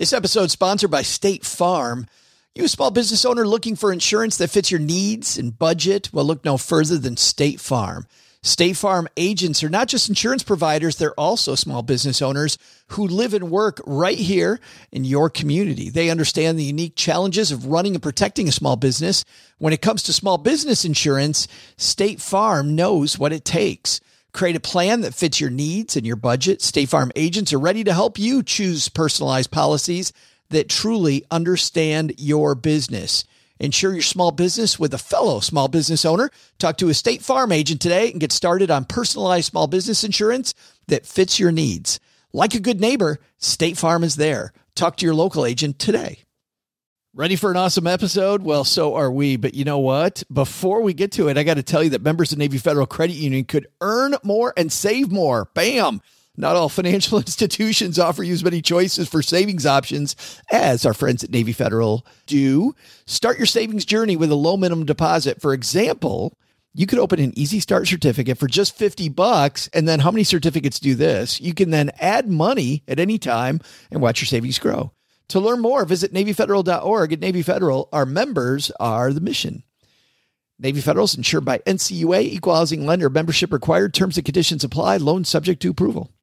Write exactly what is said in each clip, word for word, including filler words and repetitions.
This episode is sponsored by State Farm. You a small business owner looking for insurance that fits your needs and budget? Well, look no further than State Farm. State Farm agents are not just insurance providers, they're also small business owners who live and work right here in your community. They understand the unique challenges of running and protecting a small business. When it comes to small business insurance, State Farm knows what it takes. Create a plan that fits your needs and your budget. State Farm agents are ready to help you choose personalized policies that truly understand your business. Insure your small business with a fellow small business owner. Talk to a State Farm agent today and get started on personalized small business insurance that fits your needs. Like a good neighbor, State Farm is there. Talk to your local agent today. Ready for an awesome episode? Well, so are we. But you know what? Before we get to it, I got to tell you that members of Navy Federal Credit Union could earn more and save more. Bam! Not all financial institutions offer you as many choices for savings options as our friends at Navy Federal do. Start your savings journey with a low minimum deposit. For example, you could open an Easy Start certificate for just fifty bucks. And then how many certificates do this? You can then add money at any time and watch your savings grow. To learn more, visit Navy Federal dot org. At Navy Federal, our members are the mission. Navy Federal is insured by N C U A, Equal Housing Lender. Membership required. Terms and conditions apply. Loan subject to approval.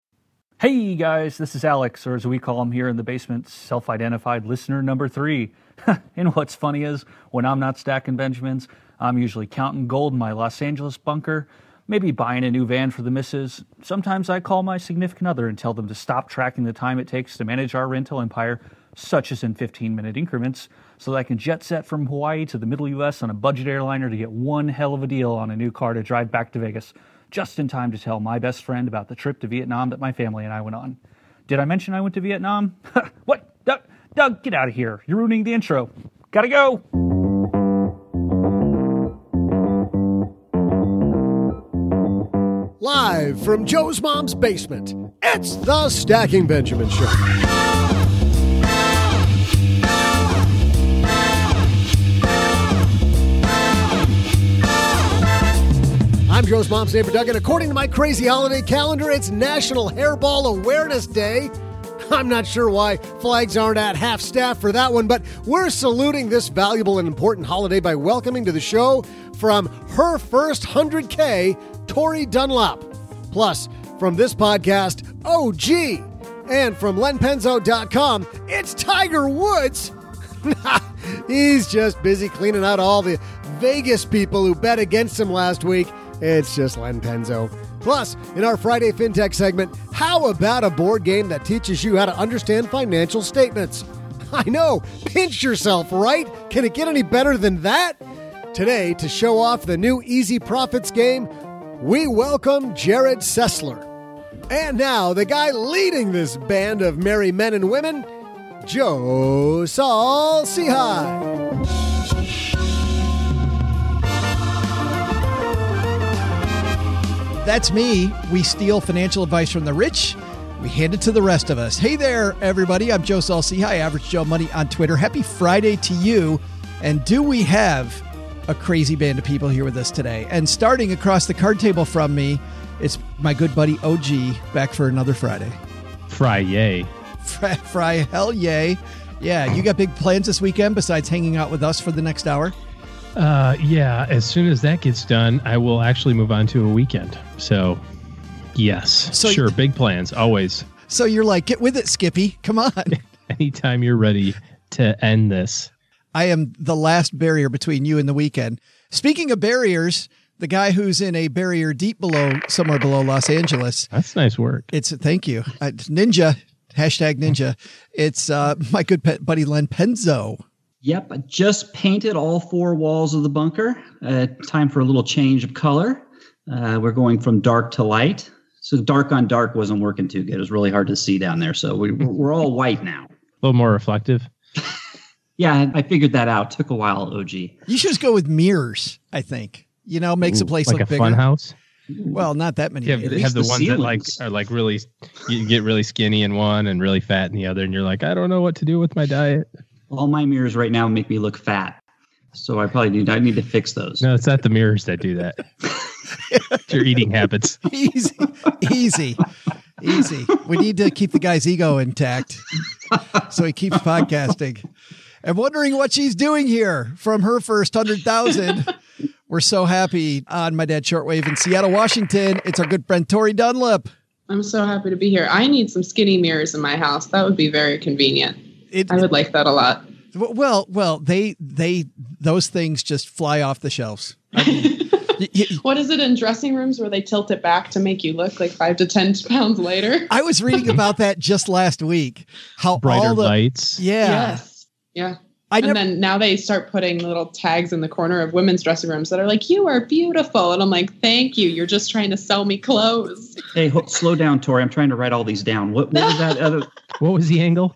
Hey guys, this is Alex, or as we call him here in the basement, self-identified listener number three. And what's funny is, when I'm not stacking Benjamins, I'm usually counting gold in my Los Angeles bunker, maybe buying a new van for the missus. Sometimes I call my significant other and tell them to stop tracking the time it takes to manage our rental empire, such as in fifteen-minute increments, so that I can jet set from Hawaii to the middle U S on a budget airliner to get one hell of a deal on a new car to drive back to Vegas, just in time to tell my best friend about the trip to Vietnam that my family and I went on. Did I mention I went to Vietnam? What? Doug, Doug, get out of here. You're ruining the intro. Gotta go. Live from Joe's mom's basement, it's the Stacking Benjamin Show. I'm Joe's mom's neighbor, Doug, and according to my crazy holiday calendar, it's National Hairball Awareness Day. I'm not sure why flags aren't at half-staff for that one, but we're saluting this valuable and important holiday by welcoming to the show from her first one hundred K, Tori Dunlop. Plus, from this podcast, O G. And from Len Penzo dot com, it's Tiger Woods. He's just busy cleaning out all the Vegas people who bet against him last week. It's just Len Penzo. Plus, in our Friday FinTech segment, how about a board game that teaches you how to understand financial statements? I know, pinch yourself, right? Can it get any better than that? Today, to show off the new Easy Profits game, we welcome Jared Sessler. And now, the guy leading this band of merry men and women, Joe Saul-Sehy. That's me. We steal financial advice from the rich. We hand it to the rest of us. Hey there, everybody. I'm Joe Saul-Sehy, Average Joe Money on Twitter. Happy Friday to you. And do we have a crazy band of people here with us today? And starting across the card table from me, it's my good buddy O G, back for another Friday. Fry yay. Fry, fry hell yay. Yeah, you got big plans this weekend besides hanging out with us for the next hour? Uh, yeah, as soon as that gets done, I will actually move on to a weekend. So, yes, so sure, you, big plans, always. So you're like, get with it, Skippy. Come on. Anytime you're ready to end this. I am the last barrier between you and the weekend. Speaking of barriers, the guy who's in a barrier deep below, somewhere below Los Angeles. That's nice work. It's thank you. Uh, ninja, hashtag ninja. It's uh, my good pet buddy, Len Penzo. Yep, I just painted all four walls of the bunker. Uh, time for a little change of color. Uh, we're going from dark to light. So dark on dark wasn't working too good. It was really hard to see down there. So we, we're all white now. A little more reflective. Yeah, I figured that out. Took a while, O G. You should just go with mirrors, I think. You know, makes Ooh, a place like look a bigger. Fun house. Well, not that many. You have, have the, the ones that like are like really, you get really skinny in one and really fat in the other. And you're like, I don't know what to do with my diet. All my mirrors right now make me look fat. So I probably need, I need to fix those. No, it's not the mirrors that do that. It's your eating habits. Easy, easy. easy. We need to keep the guy's ego intact so he keeps podcasting. I'm wondering what she's doing here from her first one hundred thousand. We're so happy on My Dad Shortwave in Seattle, Washington. It's our good friend, Tori Dunlap. I'm so happy to be here. I need some skinny mirrors in my house. That would be very convenient. It, I would like that a lot. Well, well, they, they, those things just fly off the shelves. I mean, y- y- what is it in dressing rooms where they tilt it back to make you look like five to ten pounds later? I was reading about that just last week. How brighter all the, lights. Yeah. Yes. Yeah. I and never, then now they start putting little tags in the corner of women's dressing rooms that are like, you are beautiful. And I'm like, thank you. You're just trying to sell me clothes. Hey, ho- slow down, Tori. I'm trying to write all these down. What, what was that other? What was the angle?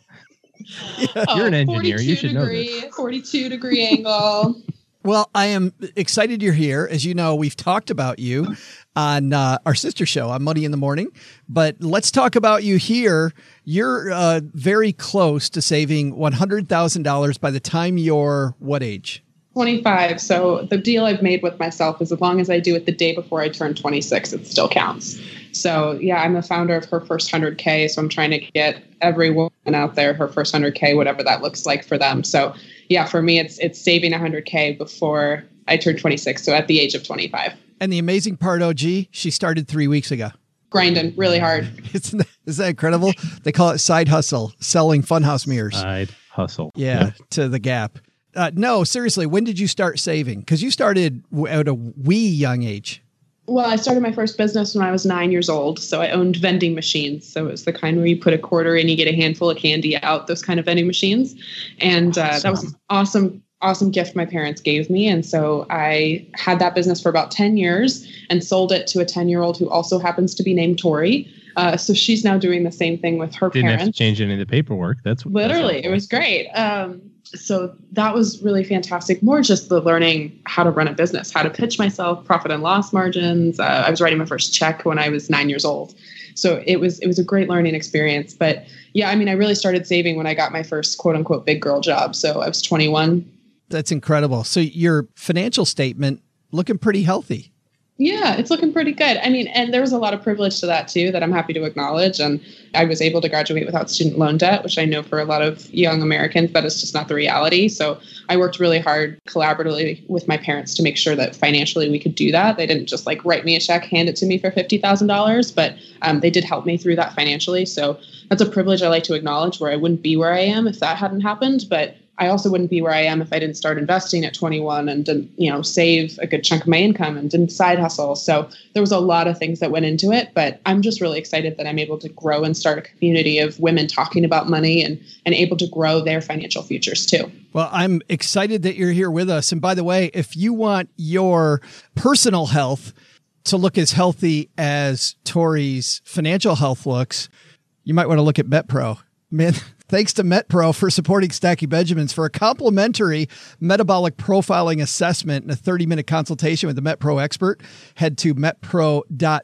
Yeah. You're an engineer. You should degree, know this. forty-two degree angle. Well, I am excited you're here. As you know, we've talked about you on uh, our sister show on Money in the Morning, but let's talk about you here. You're uh, very close to saving one hundred thousand dollars by the time you're what age? twenty-five. So the deal I've made with myself is as long as I do it the day before I turn twenty-six, it still counts. So yeah, I'm the founder of her first one hundred K. So I'm trying to get every woman out there her first one hundred K, whatever that looks like for them. So yeah, for me, it's it's saving one hundred K before I turn twenty-six. So at the age of twenty-five. And the amazing part, O G, she started three weeks ago. Grinding really hard. Isn't that, is that incredible? They call it side hustle, selling funhouse mirrors. Side hustle. Yeah, yep. To the Gap. Uh, no, seriously, when did you start saving? Because you started at a wee young age. Well, I started my first business when I was nine years old. So I owned vending machines. So it was the kind where you put a quarter in, you get a handful of candy out, those kind of vending machines. And uh, awesome. That was an awesome, awesome gift my parents gave me. And so I had that business for about ten years and sold it to a ten-year-old who also happens to be named Tori. Uh, so she's now doing the same thing with her Didn't parents. Have to change any of the paperwork. That's literally, that's it was great. Um, so that was really fantastic. More just the learning how to run a business, how to pitch myself, profit and loss margins. Uh, I was writing my first check when I was nine years old. So it was, it was a great learning experience. But yeah, I mean, I really started saving when I got my first quote unquote big girl job. So I was twenty-one. That's incredible. So your financial statement looking pretty healthy. Yeah, it's looking pretty good. I mean, and there was a lot of privilege to that too, that I'm happy to acknowledge. And I was able to graduate without student loan debt, which I know for a lot of young Americans, that is just not the reality. So I worked really hard collaboratively with my parents to make sure that financially we could do that. They didn't just like write me a check, hand it to me for fifty thousand dollars, but um, they did help me through that financially. So that's a privilege I like to acknowledge, where I wouldn't be where I am if that hadn't happened. But I also wouldn't be where I am if I didn't start investing at twenty-one and didn't, you know, save a good chunk of my income and didn't side hustle. So there was a lot of things that went into it, but I'm just really excited that I'm able to grow and start a community of women talking about money and, and able to grow their financial futures too. Well, I'm excited that you're here with us. And by the way, if you want your personal health to look as healthy as Tori's financial health looks, you might want to look at MetPro. Man, thanks to MetPro for supporting Stacking Benjamins. For a complimentary metabolic profiling assessment and a thirty-minute consultation with the MetPro expert, head to metpro dot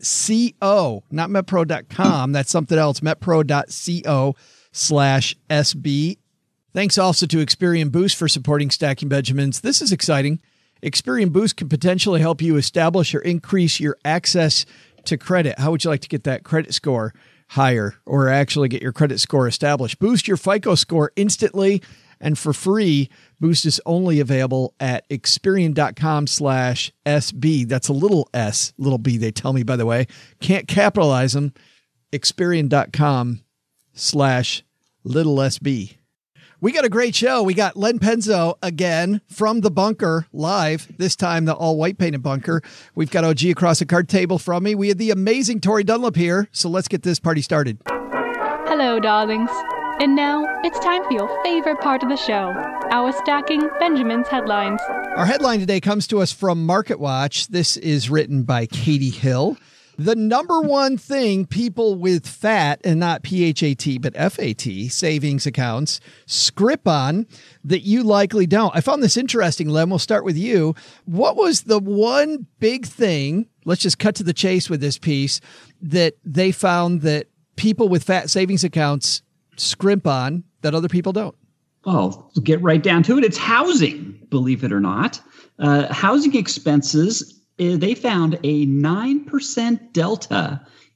co, not metpro dot com. That's something else, metpro dot co slash S B. Thanks also to Experian Boost for supporting Stacking Benjamins. This is exciting. Experian Boost can potentially help you establish or increase your access to credit. How would you like to get that credit score higher, or actually get your credit score established? Boost your FICO score instantly and for free. Boost is only available at Experian dot com slash S B. That's a little S, little B, they tell me, by the way. Can't capitalize them. Experian dot com slash little S B. We got a great show. We got Len Penzo again from the bunker live, this time the all white painted bunker. We've got O G across the card table from me. We have the amazing Tori Dunlap here. So let's get this party started. Hello, darlings. And now it's time for your favorite part of the show, our Stacking Benjamins headlines. Our headline today comes to us from MarketWatch. This is written by Katie Hill. The number one thing people with FAT, and not P H A T, but F A T, savings accounts, script on that you likely don't. I found this interesting, Len. We'll start with you. What was the one big thing, let's just cut to the chase with this piece, that they found that people with FAT savings accounts scrimp on that other people don't? Well, get right down to it. It's housing, believe it or not. Uh, housing expenses, they found a nine percent delta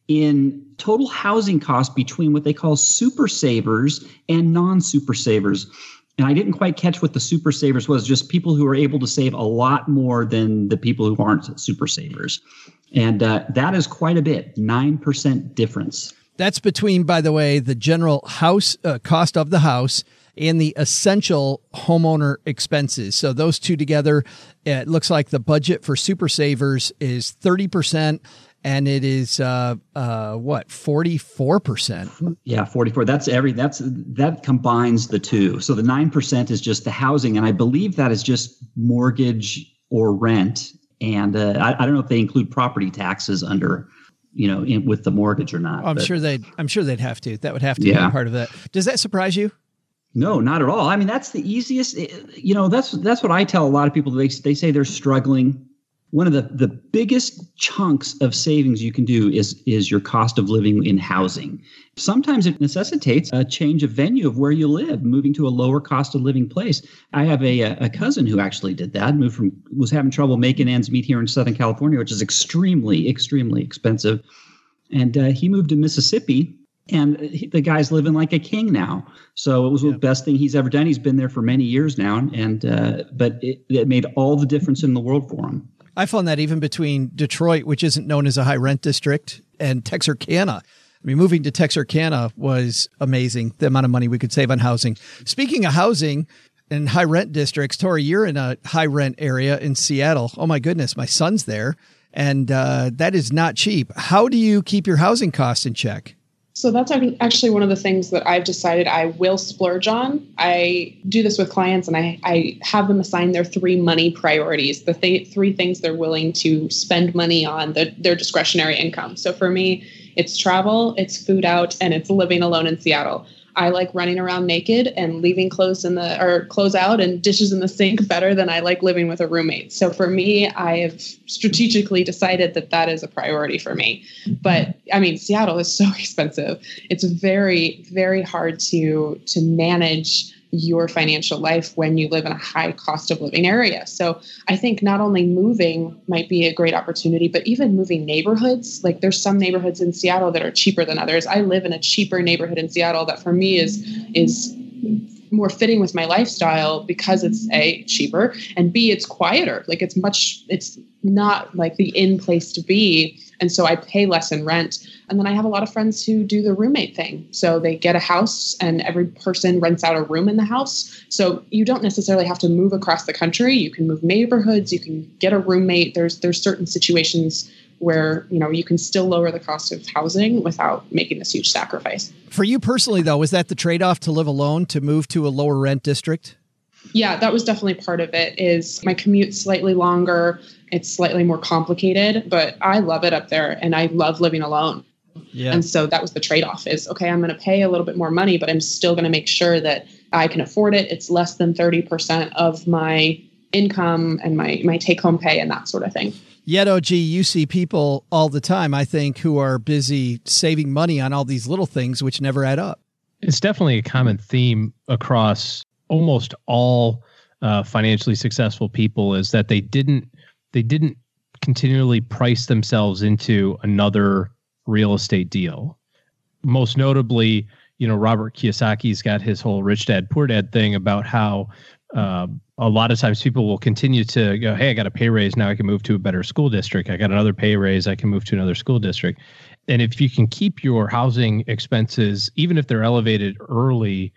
in total housing costs between what they call super savers and non-super savers. And I didn't quite catch what the super savers was, just people who are able to save a lot more than the people who aren't super savers. And uh, that is quite a bit, nine percent difference. That's between, by the way, the general house uh, cost of the house and the essential homeowner expenses. So those two together, it looks like the budget for super savers is thirty percent. And it is uh, uh, what forty-four percent. Yeah, forty-four. That's every. That's that combines the two. So the nine percent is just the housing, and I believe that is just mortgage or rent. And uh, I, I don't know if they include property taxes under, you know, in, with the mortgage or not. Oh, I'm but, sure they. I'm sure they'd have to. That would have to yeah. be part of that. Does that surprise you? No, not at all. I mean, that's the easiest. You know, that's that's what I tell a lot of people. They they say they're struggling. One of the, the biggest chunks of savings you can do is, is your cost of living in housing. Sometimes it necessitates a change of venue of where you live, moving to a lower cost of living place. I have a, a cousin who actually did that, moved from, was having trouble making ends meet here in Southern California, which is extremely, extremely expensive. And uh, he moved to Mississippi, and he, the guy's living like a king now. So it was yeah. the best thing he's ever done. He's been there for many years now, and uh, but it, it made all the difference in the world for him. I found that even between Detroit, which isn't known as a high rent district, and Texarkana. I mean, moving to Texarkana was amazing, the amount of money we could save on housing. Speaking of housing and high rent districts, Tori, you're in a high rent area in Seattle. Oh, my goodness, my son's there, and uh, that is not cheap. How do you keep your housing costs in check? So that's actually one of the things that I've decided I will splurge on. I do this with clients, and I, I have them assign their three money priorities, the th- three things they're willing to spend money on, the, their discretionary income. So for me, it's travel, it's food out, and it's living alone in Seattle. I like running around naked and leaving clothes in the or clothes out and dishes in the sink better than I like living with a roommate. So for me, I have strategically decided that that is a priority for me. But I mean, Seattle is so expensive. It's very, very hard to to manage your financial life when you live in a high cost of living area. So I think not only moving might be a great opportunity, but even moving neighborhoods. Like there's some neighborhoods in Seattle that are cheaper than others. I live in a cheaper neighborhood in Seattle that for me is is more fitting with my lifestyle because it's A, cheaper, and B, it's quieter. Like it's much, it's not like the in place to be. And so I pay less in rent. And then I have a lot of friends who do the roommate thing. So they get a house and every person rents out a room in the house. So you don't necessarily have to move across the country. You can move neighborhoods. You can get a roommate. There's there's certain situations where, you know, you can still lower the cost of housing without making this huge sacrifice. For you personally, though, was that the trade-off to live alone, to move to a lower rent district? Yeah, that was definitely part of it. Is my commute's slightly longer. It's slightly more complicated, but I love it up there and I love living alone. Yeah. And so that was the trade-off is, okay, I'm going to pay a little bit more money, but I'm still going to make sure that I can afford it. It's less than thirty percent of my income and my, my take-home pay and that sort of thing. Yet, O G, you see people all the time, I think, who are busy saving money on all these little things which never add up. It's definitely a common theme across almost all uh, financially successful people is that they didn't they didn't continually price themselves into another real estate deal. Most notably, you know, Robert Kiyosaki's got his whole Rich Dad Poor Dad thing about how uh, a lot of times people will continue to go, hey, I got a pay raise. Now I can move to a better school district. I got another pay raise. I can move to another school district. And if you can keep your housing expenses, even if they're elevated early,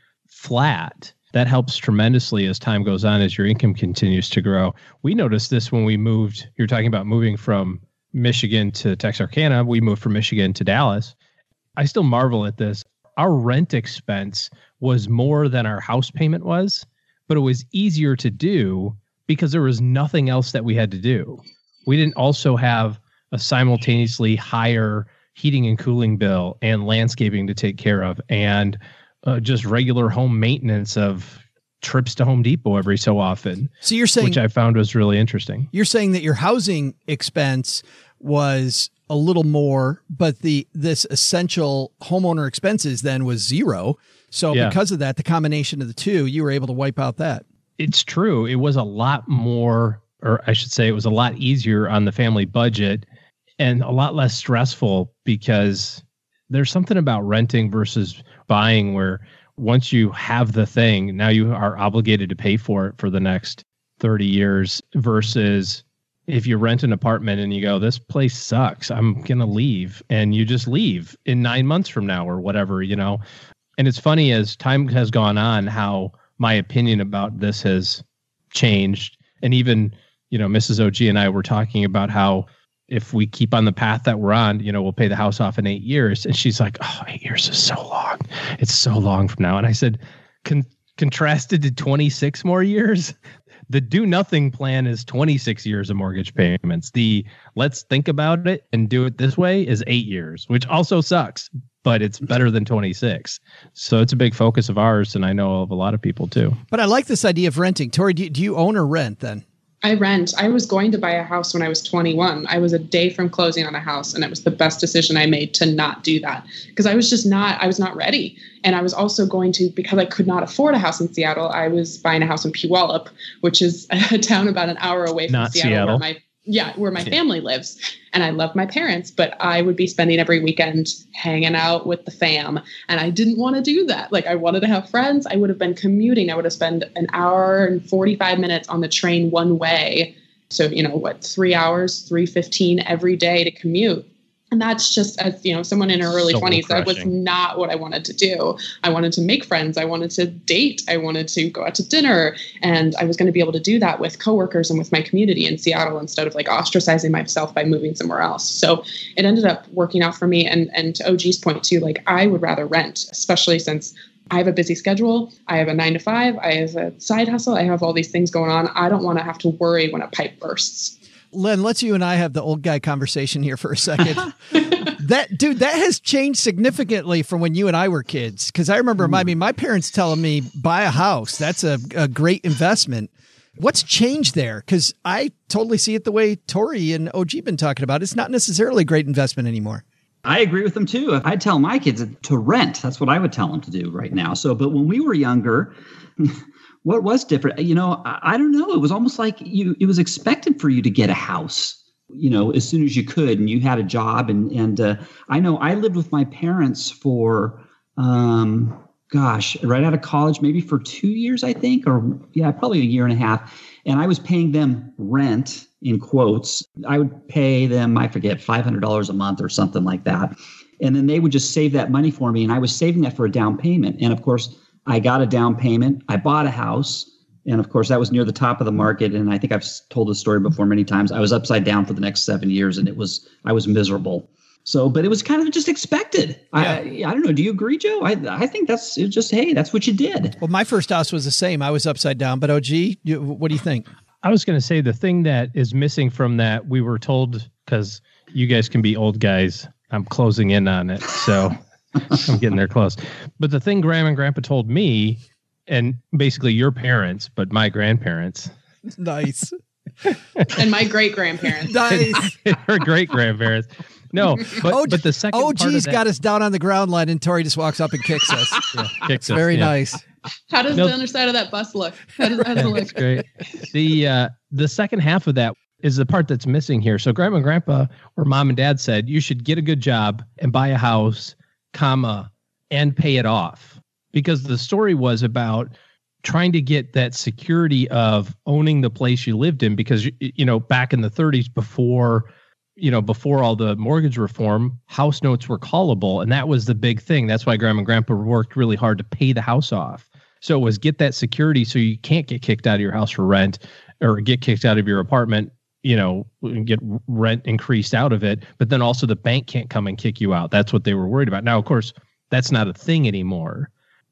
flat, that helps tremendously as time goes on, as your income continues to grow. We noticed this when we moved. You're talking about moving from Michigan to Texarkana. We moved from Michigan to Dallas. I still marvel at this. Our rent expense was more than our house payment was, but it was easier to do because there was nothing else that we had to do. We didn't also have a simultaneously higher heating and cooling bill and landscaping to take care of and uh, just regular home maintenance of trips to Home Depot every so often. So you're saying, which I found was really interesting. You're saying that your housing expense was a little more, but the this essential homeowner expenses then was zero. So yeah. Because of that, the combination of the two, you were able to wipe out that. It's true. It was a lot more, or I should say it was a lot easier on the family budget. and a lot less stressful, because there's something about renting versus buying where once you have the thing, now you are obligated to pay for it for the next thirty years, versus if you rent an apartment and you go, this place sucks, I'm going to leave. And you just leave in nine months from now or whatever, you know. And it's funny, as time has gone on, how my opinion about this has changed. And even, you know, Missus O G and I were talking about how if we keep on the path that we're on, you know, we'll pay the house off in eight years. And she's like, oh, eight years is so long. It's so long from now. And I said, Con- contrasted to twenty-six more years, the do nothing plan is twenty-six years of mortgage payments. The let's think about it and do it this way is eight years, which also sucks, but it's better than twenty-six. So it's a big focus of ours, and I know of a lot of people too. But I like this idea of renting. Tori, do you, do you own or rent then? I rent. I was going to buy a house when I was twenty-one. I was a day from closing on a house, and it was the best decision I made to not do that, because I was just not, I was not ready. And I was also going to, because I could not afford a house in Seattle, I was buying a house in Puyallup, which is a town about an hour away from not Seattle, Seattle. where my Yeah, where my family lives. And I love my parents, but I would be spending every weekend hanging out with the fam. And I didn't want to do that. Like, I wanted to have friends. I would have been commuting. I would have spent an hour and forty-five minutes on the train one way. So, you know, what, three hours, three fifteen every day to commute. And that's just, as you know, someone in her early Soul twenties, that was crushing. not what I wanted to do. I wanted to make friends. I wanted to date. I wanted to go out to dinner. And I was going to be able to do that with coworkers and with my community in Seattle, instead of like ostracizing myself by moving somewhere else. So it ended up working out for me. And, and to O G's point too, like, I would rather rent, especially since I have a busy schedule. I have a nine to five. I have a side hustle. I have all these things going on. I don't want to have to worry when a pipe bursts. Len, let's you and I have the old guy conversation here for a second. That dude, that has changed significantly from when you and I were kids. Because I remember, I mean, my parents telling me, buy a house. That's a, a great investment. What's changed there? Because I totally see it the way Tori and O G been talking about. It's not necessarily a great investment anymore. I agree with them too. I tell my kids to rent. That's what I would tell them to do right now. So, but when we were younger, what was different? You know, I, I don't know. It was almost like you. It was expected for you to get a house, you know, as soon as you could, and you had a job. And and uh, I know I lived with my parents for, um, gosh, right out of college, maybe for two years, I think, or yeah, probably a year and a half. And I was paying them rent, in quotes. I would pay them, I forget, five hundred dollars a month or something like that. And then they would just save that money for me. And I was saving that for a down payment. And of course, I got a down payment. I bought a house. And of course, that was near the top of the market. And I think I've told this story before many times. I was upside down for the next seven years and it was, I was miserable. So, but it was kind of just expected. Yeah. I, I don't know. Do you agree, Joe? I I think that's it's just, hey, that's what you did. Well, my first house was the same. I was upside down. But O G, you, what do you think? I was going to say the thing that is missing from that, we were told, because you guys can be old guys. I'm closing in on it. So I'm getting there close. But the thing Grandma and Grandpa told me, and basically your parents, but my grandparents. Nice. And my great-grandparents. Nice. Her great-grandparents. No, but, O G, but the second O G's part of that, got us down on the ground line, and Tori just walks up and kicks us. yeah, kicks us, Very yeah. nice. How does No. the underside of that bus look? How does, how does it That's look? great. The uh, the second half of that is the part that's missing here. So Grandma and Grandpa or Mom and Dad said you should get a good job and buy a house, comma, and pay it off. Because the story was about trying to get that security of owning the place you lived in. Because, you know, back in the thirties, before, you know, before all the mortgage reform, house notes were callable. And that was the big thing. That's why Grandma and Grandpa worked really hard to pay the house off. So it was get that security so you can't get kicked out of your house for rent or get kicked out of your apartment, you know, and get rent increased out of it. But then also the bank can't come and kick you out. That's what they were worried about. Now, of course, that's not a thing anymore.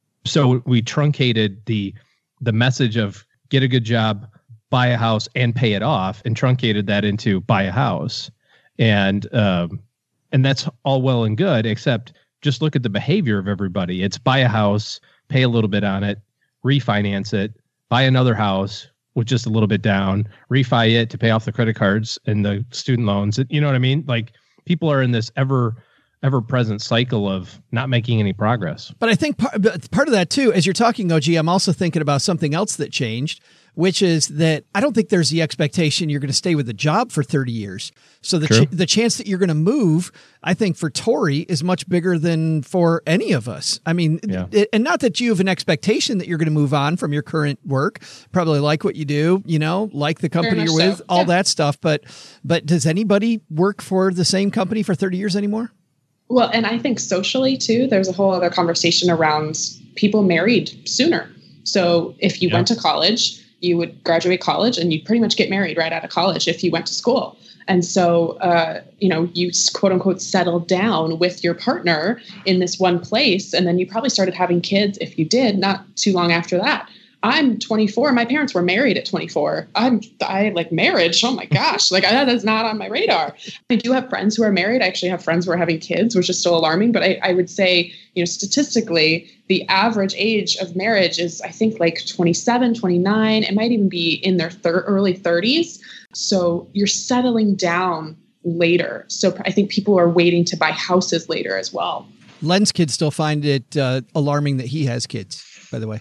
So we truncated the the message of get a good job, buy a house, and pay it off, and truncated that into buy a house. And um, and that's all well and good, except just look at the behavior of everybody. It's buy a house, pay a little bit on it, refinance it, buy another house with just a little bit down, refi it to pay off the credit cards and the student loans. You know what I mean? Like, people are in this ever ever-present cycle of not making any progress. But I think part, part of that too, as you're talking, O G, I'm also thinking about something else that changed, which is that I don't think there's the expectation you're going to stay with a job for thirty years. So the ch- the chance that you're going to move, I think for Tori is much bigger than for any of us. I mean, Yeah. it, and not that you have an expectation that you're going to move on from your current work, probably like what you do, you know, like the company Very you're much with, so. all Yeah. that stuff. But, but does anybody work for the same company for thirty years anymore? Well, and I think socially too, there's a whole other conversation around people married sooner. So if you Yeah. went to college, you would graduate college and you'd pretty much get married right out of college if you went to school. And so, uh, you know, you quote unquote settled down with your partner in this one place. And then you probably started having kids if you did, not too long after that. I'm twenty-four. My parents were married at twenty-four. I'm I like marriage. Oh my gosh. Like that is not on my radar. I do have friends who are married. I actually have friends who are having kids, which is still alarming. But I, I would say, you know, statistically, the average age of marriage is, I think, like twenty-seven, twenty-nine. It might even be in their thir- early thirties. So you're settling down later. So I think people are waiting to buy houses later as well. Len's kids still find it uh, alarming that he has kids, by the way.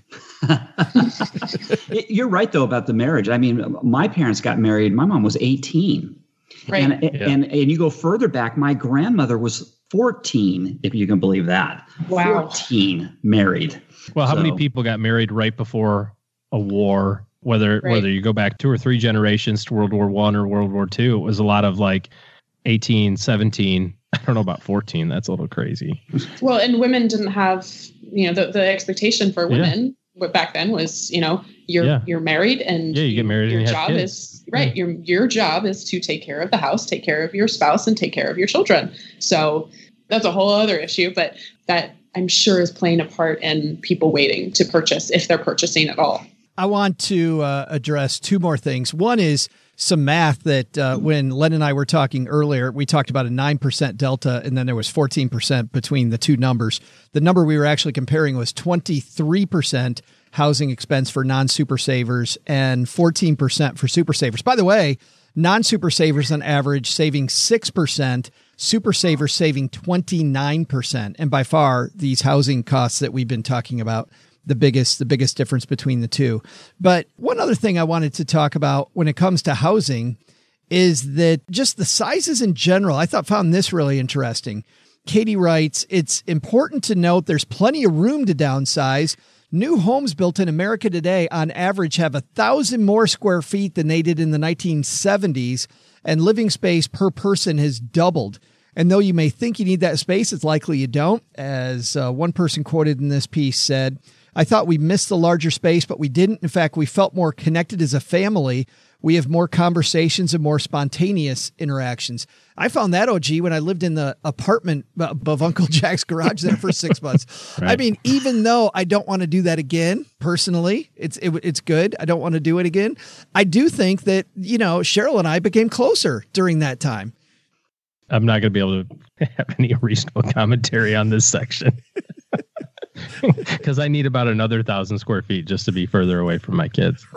You're right, though, about the marriage. I mean, my parents got married. My mom was eighteen. Right. And, Yeah. and, and you go further back, my grandmother was fourteen, if you can believe that. Wow. fourteen married. Well, how So- many people got married right before a war? Whether Right. whether you go back two or three generations to World War One or World War Two, it was a lot of like eighteen, seventeen. I don't know about fourteen. That's a little crazy. Well, and women didn't have, you know, the, the expectation for women but back then was, you know, you're Yeah. you're married and Yeah, you get married your and you have job kids. is right. Your your job is to take care of the house, take care of your spouse, and take care of your children. So that's a whole other issue, but that I'm sure is playing a part in people waiting to purchase if they're purchasing at all. I want to uh, address two more things. One is some math that uh, when Len and I were talking earlier, we talked about a nine percent delta, and then there was fourteen percent between the two numbers. The number we were actually comparing was twenty-three percent housing expense for non-super savers and fourteen percent for super savers. By the way, non-super savers on average saving six percent, super savers saving twenty-nine percent. And by far, these housing costs that we've been talking about, the biggest, the biggest difference between the two. But one other thing I wanted to talk about when it comes to housing is that just the sizes in general, I thought found this really interesting. Katie writes, it's important to note there's plenty of room to downsize. New homes built in America today on average have a thousand more square feet than they did in the nineteen seventies, and living space per person has doubled. And though you may think you need that space, it's likely you don't. As uh, one person quoted in this piece said, I thought we missed the larger space, but we didn't. In fact, we felt more connected as a family. We have more conversations and more spontaneous interactions. I found that, O G, when I lived in the apartment above Uncle Jack's garage there for six months. Right. I mean, even though I don't want to do that again, personally, it's it, it's good. I don't want to do it again. I do think that, you know, Cheryl and I became closer during that time. I'm not going to be able to have any reasonable commentary on this section because I need about another thousand square feet just to be further away from my kids.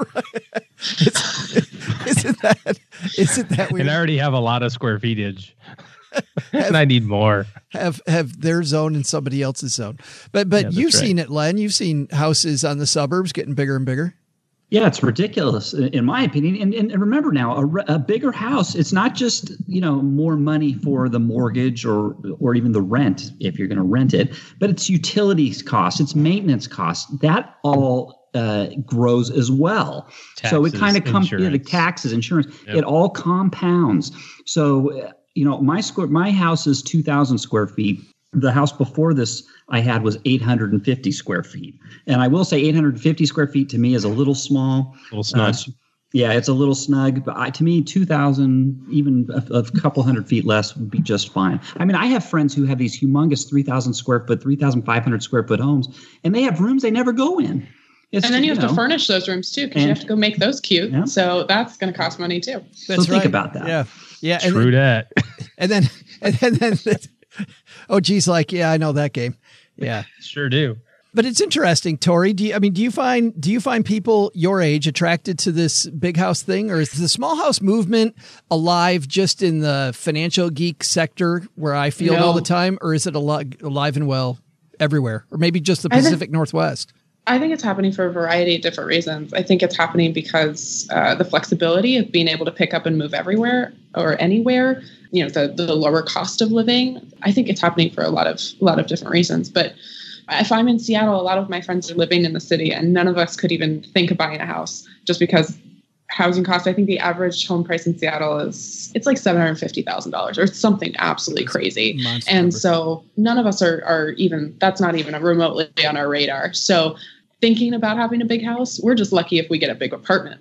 Isn't that, isn't that weird? And I already have a lot of square feetage and I need more. have have their zone and somebody else's zone. But but Yeah, you've that's right. seen it, Len. You've seen houses on the suburbs getting bigger and bigger. Yeah, it's ridiculous in my opinion. And, and, and remember now, a, re- a bigger house, it's not just, you know, more money for the mortgage or or even the rent if you're going to rent it, but it's utilities costs, it's maintenance costs. That all uh, grows as well. so it Taxes, kind of comes, yeah, the insurance. taxes, insurance, Yep. it all compounds. So, uh, you know, my square, my house is two thousand square feet. The house before this I had was eight hundred fifty square feet. And I will say eight hundred fifty square feet to me is a little small. A little snug. Uh, yeah, it's a little snug. But I, to me, two thousand, even a, a couple hundred feet less would be just fine. I mean, I have friends who have these humongous three thousand square foot, three thousand five hundred square foot homes, and they have rooms they never go in. It's, And then you have know, to furnish those rooms too, because you And- have to go make those cute. Yeah. So that's going to cost money too. That's think about that. Yeah, yeah. And, True that. and then and then, and then oh, geez, like yeah, I know that game. Yeah, Sure do. but it's interesting, Tori. Do you, I mean, do you find do you find people your age attracted to this big house thing, or is the small house movement alive just in the financial geek sector where I feel it all No. the time, or is it al- alive and well everywhere, or maybe just the I think- Pacific Northwest? I think it's happening for a variety of different reasons. I think it's happening because uh, the flexibility of being able to pick up and move everywhere or anywhere, you know, the, the lower cost of living. I think it's happening for a lot of a lot of different reasons. But if I'm in Seattle, a lot of my friends are living in the city, and none of us could even think of buying a house just because housing costs. I think the average home price in Seattle is, it's like seven hundred fifty thousand dollars or something absolutely crazy. Monster and number. So none of us are, are even, that's not even remotely on our radar. So thinking about having a big house, we're just lucky if we get a big apartment.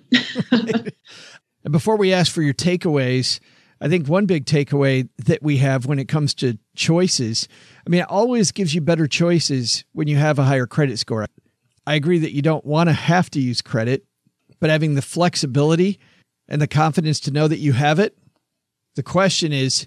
And before we ask for your takeaways, I think one big takeaway that we have when it comes to choices, I mean, it always gives you better choices when you have a higher credit score. I agree that you don't want to have to use credit, but having the flexibility and the confidence to know that you have it, the question is,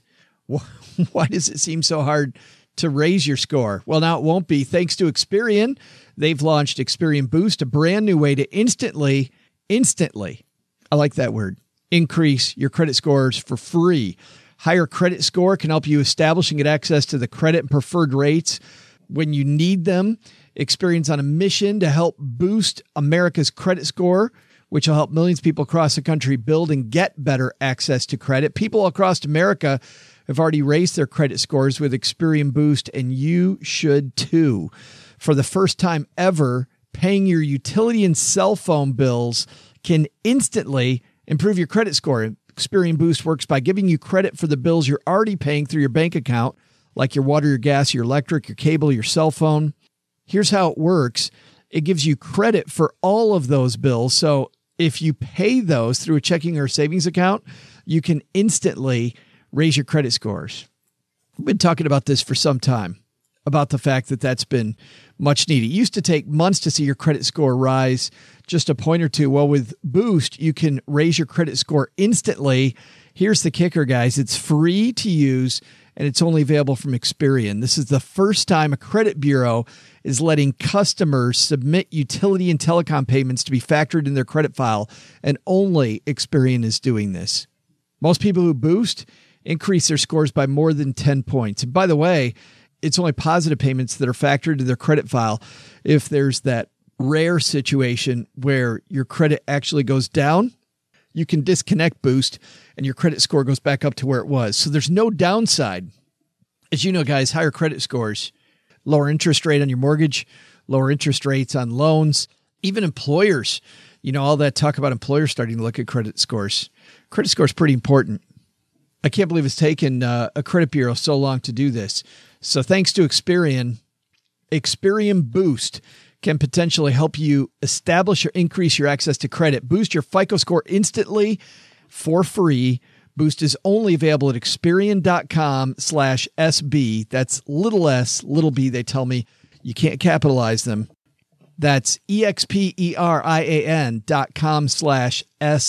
why does it seem so hard to raise your score? Well, now it won't be. Thanks to Experian, they've launched Experian Boost, a brand new way to instantly, instantly, I like that word, increase your credit scores for free. Higher credit score can help you establish and get access to the credit and preferred rates when you need them. Experian's on a mission to help boost America's credit score, which will help millions of people across the country build and get better access to credit. People across America have already raised their credit scores with Experian Boost, and you should too. For the first time ever, paying your utility and cell phone bills can instantly improve your credit score. Experian Boost works by giving you credit for the bills you're already paying through your bank account, like your water, your gas, your electric, your cable, your cell phone. Here's how it works. It gives you credit for all of those bills. So if you pay those through a checking or savings account, you can instantly raise your credit scores. We've been talking about this for some time, about the fact that that's been much needed. It used to take months to see your credit score rise just a point or two. Well, with Boost, you can raise your credit score instantly. Here's the kicker, guys. It's free to use, and it's only available from Experian. This is the first time a credit bureau is letting customers submit utility and telecom payments to be factored in their credit file, and only Experian is doing this. Most people who Boost increase their scores by more than ten points. And by the way, it's only positive payments that are factored into their credit file. If there's that rare situation where your credit actually goes down, you can disconnect Boost and your credit score goes back up to where it was. So there's no downside. As you know, guys, higher credit scores, lower interest rate on your mortgage, lower interest rates on loans, even employers. You know, all that talk about employers starting to look at credit scores. Credit score is pretty important. I can't believe it's taken uh, a credit bureau so long to do this. So thanks to Experian, Experian Boost can potentially help you establish or increase your access to credit. Boost your FICO score instantly for free. Boost is only available at Experian.com slash SB. That's little s, little b. They tell me you can't capitalize them. That's E-X-P-E-R-I-A-N dot com slash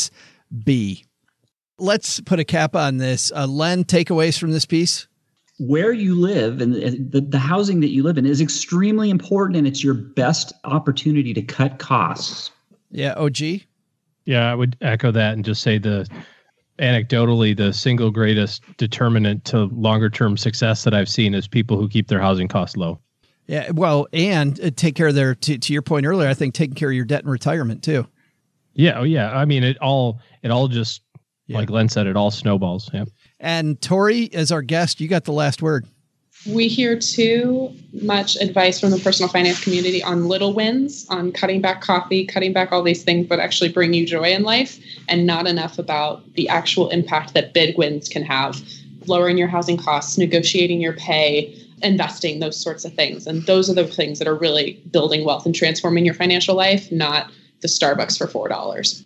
S-B. Let's put a cap on this. Uh, Len, takeaways from this piece? Where you live and the, the housing that you live in is extremely important, and it's your best opportunity to cut costs. Yeah, O G? Yeah, I would echo that and just say the anecdotally, the single greatest determinant to longer term success that I've seen is people who keep their housing costs low. Yeah, well, and uh, take care of their, to, to your point earlier, I think taking care of your debt and retirement too. Yeah, oh yeah. I mean, it all, it all just, yeah. Like Len said, it all snowballs. Yeah. And Tori, as our guest, you got the last word. We hear too much advice from the personal finance community on little wins, on cutting back coffee, cutting back all these things that actually bring you joy in life, and not enough about the actual impact that big wins can have. Lowering your housing costs, negotiating your pay, investing, those sorts of things. And those are the things that are really building wealth and transforming your financial life, not the Starbucks for four dollars.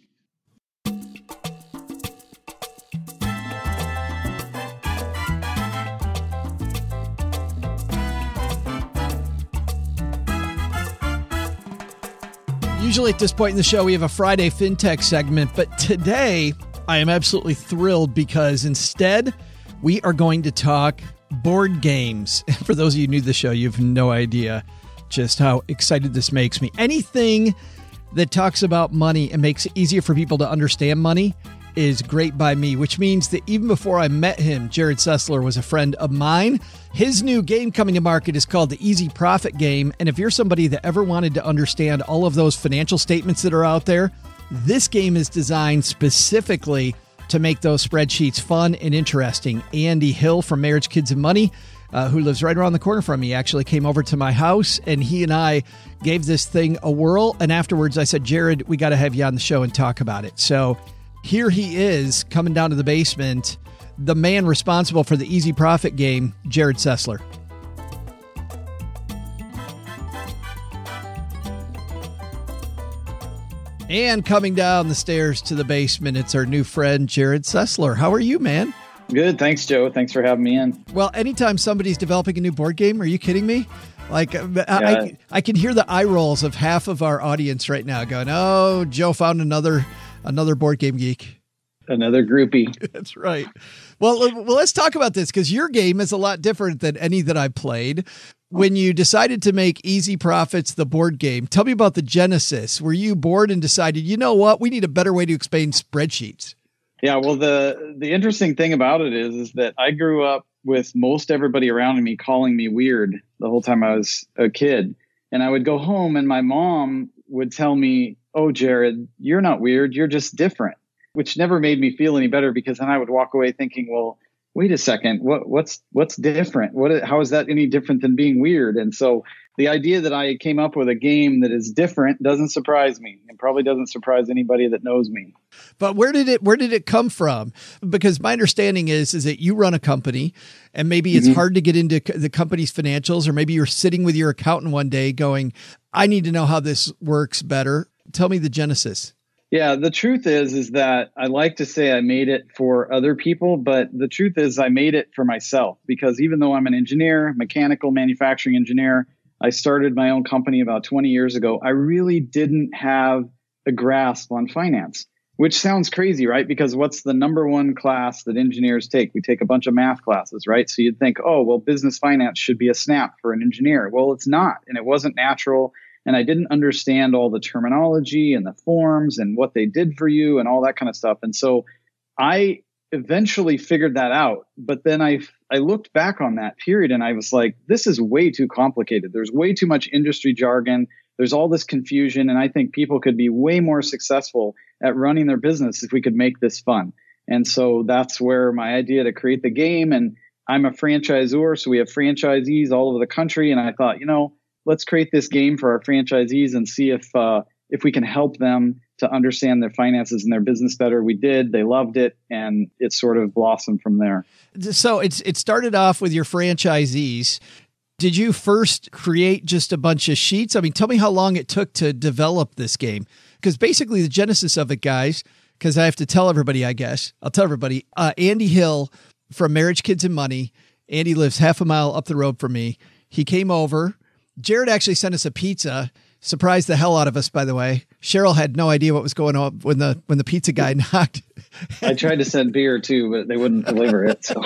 Usually at this point in the show, we have a Friday FinTech segment, but today I am absolutely thrilled because instead we are going to talk board games. For those of you new to the show, you have no idea just how excited this makes me. Anything that talks about money and makes it easier for people to understand money is great by me, which means that even before I met him, Jared Sessler was a friend of mine. His new game coming to market is called the Easy Profit Game. And if you're somebody that ever wanted to understand all of those financial statements that are out there, this game is designed specifically to make those spreadsheets fun and interesting. Andy Hill from Marriage, Kids, and Money, uh, who lives right around the corner from me, actually came over to my house, and he and I gave this thing a whirl. And afterwards I said, Jared, we got to have you on the show and talk about it. So here he is coming down to the basement, the man responsible for the Easy Profit Game, Jared Sessler. And coming down the stairs to the basement, it's our new friend, Jared Sessler. How are you, man? Good. Thanks, Joe. Thanks for having me in. Well, anytime somebody's developing a new board game, are you kidding me? Like, yeah. I, I can hear the eye rolls of half of our audience right now going, oh, Joe found another another board game geek. Another groupie. That's right. Well, well, let's talk about this, because your game is a lot different than any that I played. When you decided to make Easy Profits the board game, tell me about the genesis. Were you bored and decided, you know what, we need a better way to explain spreadsheets? Yeah, well, the the interesting thing about it is, is that I grew up with most everybody around me calling me weird the whole time I was a kid. And I would go home and my mom would tell me, oh, Jared, you're not weird, you're just different, which never made me feel any better, because then I would walk away thinking, well, wait a second, what, what's what's different? What how is that any different than being weird? And so the idea that I came up with a game that is different doesn't surprise me, and probably doesn't surprise anybody that knows me. But where did it where did it come from? Because my understanding is is that you run a company, and maybe it's mm-hmm. hard to get into the company's financials, or maybe you're sitting with your accountant one day going, I need to know how this works better. Tell me the genesis. Yeah, the truth is, is that I like to say I made it for other people, but the truth is I made it for myself, because even though I'm an engineer, mechanical manufacturing engineer, I started my own company about twenty years ago. I really didn't have a grasp on finance, which sounds crazy, right? Because what's the number one class that engineers take? We take a bunch of math classes, right? So you'd think, oh, well, business finance should be a snap for an engineer. Well, it's not, and it wasn't natural. And I didn't understand all the terminology and the forms and what they did for you and all that kind of stuff. And so I eventually figured that out. But then I I looked back on that period and I was like, this is way too complicated. There's way too much industry jargon. There's all this confusion. And I think people could be way more successful at running their business if we could make this fun. And so that's where my idea to create the game. And I'm a franchisor, so we have franchisees all over the country. And I thought, you know, let's create this game for our franchisees and see if uh, if we can help them to understand their finances and their business better. We did. They loved it, and it sort of blossomed from there. So it's it started off with your franchisees. Did you first create just a bunch of sheets? I mean, tell me how long it took to develop this game. Because basically the genesis of it, guys, because I have to tell everybody, I guess, I'll tell everybody, uh, Andy Hill from Marriage, Kids, and Money. Andy lives half a mile up the road from me. He came over. Jared actually sent us a pizza, surprised the hell out of us, by the way. Cheryl had no idea what was going on when the when the pizza guy knocked. I tried to send beer too, but they wouldn't deliver it. So